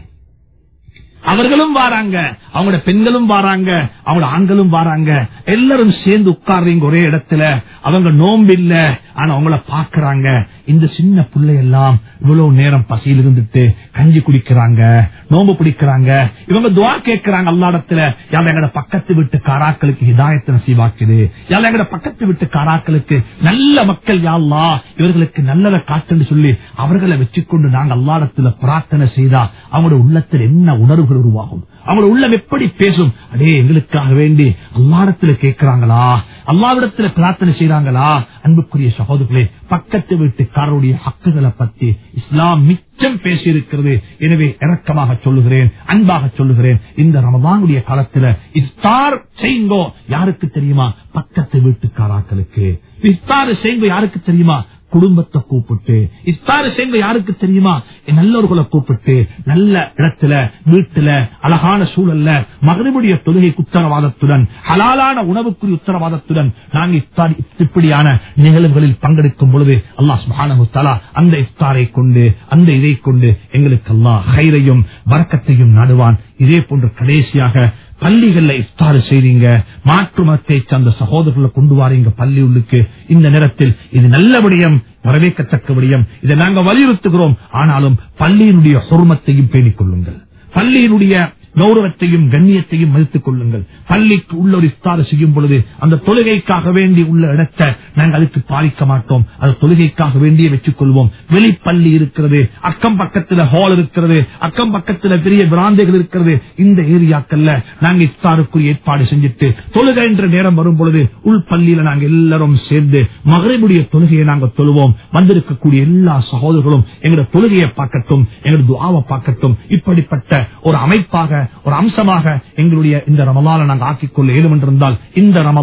அவர்களும் வாராங்க, அவங்களோட பெண்களும் வாராங்க, அவங்களோட ஆண்களும் வாராங்க. எல்லாரும் சேர்ந்து உட்கார்றீங்க ஒரே இடத்துல. அவங்க நோம்பு இல்ல, ஆனா அவங்கள பாக்குறாங்க. இந்த சின்ன பிள்ளை எல்லாம் இவ்வளவு நேரம் பசியில் இருந்துட்டு கஞ்சி குடிக்கிறாங்க, நோம்பு பிடிக்கிறாங்க. இவங்க துஆ கேட்கிறாங்க அல்லாஹ்விடத்துல, யார எங்கட பக்கத்து வீட்டு காராக்களுக்கு ஹிதாயத்தை நசீபாக்குது, யார எங்கட பக்கத்து வீட்டு காராக்களுக்கு நல்ல மக்கள் யா அல்லாஹ் இவர்களுக்கு நல்லதை காட்டுன்னு சொல்லி அவர்களை வச்சுக்கொண்டு நாங்க அல்லாஹ்விடத்துல பிரார்த்தனை செய்தா அவங்களோட உள்ளத்தில் என்ன உணர்வுகள் உருவாகும், அவங்களோட உள்ளம் எப்படி பேசும். அடே எங்களுக்காக வேண்டி அல்லாஹ்விடத்துல கேட்கிறாங்களா, அல்லாஹ்விடத்துல பிரார்த்தனை செய்யறாங்களா. அன்புக்குரிய சகோதரர்களே, பக்கத்து வீட்டுக்காரருடைய ஹக்குகளை பற்றி இஸ்லாம் மிச்சம் பேசியிருக்கிறது. எனவே இரக்கமாக சொல்லுகிறேன், அன்பாக சொல்லுகிறேன், இந்த ரமதானுடைய காலத்துல இஃப்தார் செய்யுங்கோ. யாருக்கு தெரியுமா? பக்கத்து வீட்டுக்காராக்களுக்கு. இஃப்தார் செய்யுங்க யாருக்கு தெரியுமா? குடும்பத்தை கூப்பிட்டு. இஃப்தார் செய்யுங்க யாருக்கு தெரியுமா? நல்லவர்களை கூப்பிட்டு, நல்ல இடத்துல வீட்டுல அழகான சூழல்ல மகரிபுடைய தொழுகை உத்தரவாதத்துடன், ஹலாலான உணவுக்குரிய உத்தரவாதத்துடன் நாங்கள் இஃப்தார் இப்படியான நிகழ்வுகளில் பங்கெடுக்கும் பொழுது அல்லாஹ் சுப்ஹானஹு வ தஆலா அந்த இஃப்தாரை கொண்டு, அந்த இதை கொண்டு எங்களுக்கு அல்லாஹ் ஹைரையும் பரக்கத்தையும் நாடுவான். இதே போன்று கடைசியாக பள்ளிகள்ல இஃப்தார் செய்றீங்க, மாற்று மதத்தை சார்ந்த சகோதரர்களை கொண்டு வாரீங்க பள்ளி உள்ளுக்கு. இந்த நேரத்தில் இது நல்ல விடயம், வரவேற்கத்தக்க விடயம், இதை நாங்க வலியுறுத்துகிறோம். ஆனாலும் பள்ளியினுடைய ஹுர்மத்தையும் பேணிக் கொள்ளுங்கள், பள்ளியினுடைய கௌரவத்தையும் கண்ணியத்தையும் மதித்துக் கொள்ளுங்கள். பள்ளிக்கு உள்ள ஒரு இஃப்தார் செய்யும் பொழுது அந்த தொழுகைக்காக வேண்டி உள்ள இடத்தை நாங்கள் அதுக்கு பாதிக்க மாட்டோம், அது தொழுகைக்காக வேண்டிய வச்சுக் கொள்வோம். வெளிப்பள்ளி இருக்கிறது, அக்கம் பக்கத்தில் ஹால் இருக்கிறது, அக்கம் பக்கத்தில் பெரிய பிராந்தைகள் இருக்கிறது. இந்த ஏரியாக்கள்ல நாங்க இஃப்தாருக்குரிய ஏற்பாடு செஞ்சுட்டு தொழுகை என்ற நேரம் வரும் பொழுது உள் பள்ளியில நாங்கள் எல்லாரும் சேர்ந்து மகரிபுடைய தொழுகையை நாங்கள் தொழுவோம். வந்திருக்கக்கூடிய எல்லா சகோதரர்களும் எங்களோட தொழுகையை பார்க்கட்டும், எங்களோட துஆவை பார்க்கட்டும். இப்படிப்பட்ட ஒரு அமைப்பாக, ஒரு அம்சமாக எங்களுடைய இந்த ரமலானை நாங்கள் ஆக்கிக் கொள்ள ஏதும் என்றிருந்தால் இந்த ரமலான்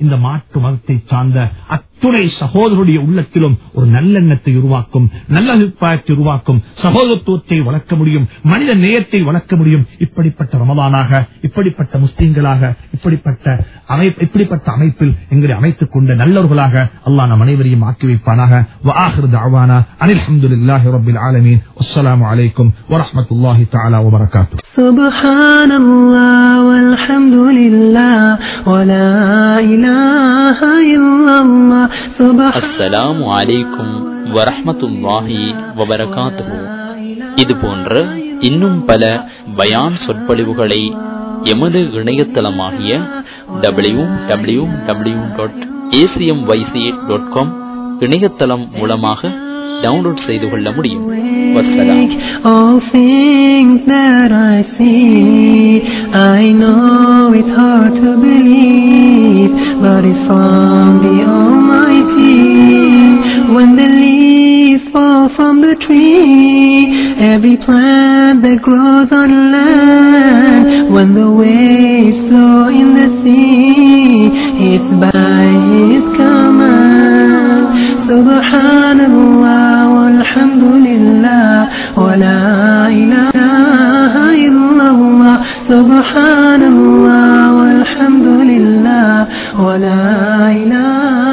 இந்த மாற்று மதத்தை சார்ந்த அத்துணை சகோதரருடைய உள்ளத்திலும் ஒரு நல்லெண்ணத்தை உருவாக்கும், நல்ல அபிப்பிராயத்தை உருவாக்கும், சகோதரத்துவத்தை வளர்க்க முடியும், மனித நேயத்தை வளர்க்க முடியும். இப்படிப்பட்ட ரமலானாக, இப்படிப்பட்ட முஸ்லிம்களாக, இப்படிப்பட்ட அமைப்பில் எங்களை அமைத்துக் கொண்ட நல்லவர்களாக அல்லாஹ் நம் அனைவரையும் ஆக்கி வைப்பானாக. வஆகிரு தஅவானா அனில் ஹம்துலில்லாஹி ரப்பில் ஆலமீன். அஸ்ஸலாமு அலைக்கும் வரஹ்மத்துல்லாஹி தஆலா வபரகாத்துஹு. சுப்ஹானல்லாஹ் வல்ஹம்துலில்லாஹ் வலா இலாஹ இல்லல்லாஹ். அஸ்ஸலாமு அலைக்கும் வரஹ்மத்துல்லாஹி வபரகாத்துஹு. இது போன்ற இன்னும் பல பயான் சொற்பொழிவுகளை எமது இணையதளமாகிய www.acmyc.com இணையதளம் மூலமாக டவுன்லோட் செய்து கொள்ள முடியும். வஸ்ஸலாம். All things that I see, I know it's hard to believe, but it's from the Almighty. When the leaves fall from the tree, every plant that grows on land, when the waves flow in the sea, it's by His command. Subhanallah walhamdulillah wa la ilaha illallah. Subhanallah walhamdulillah wa la ilaha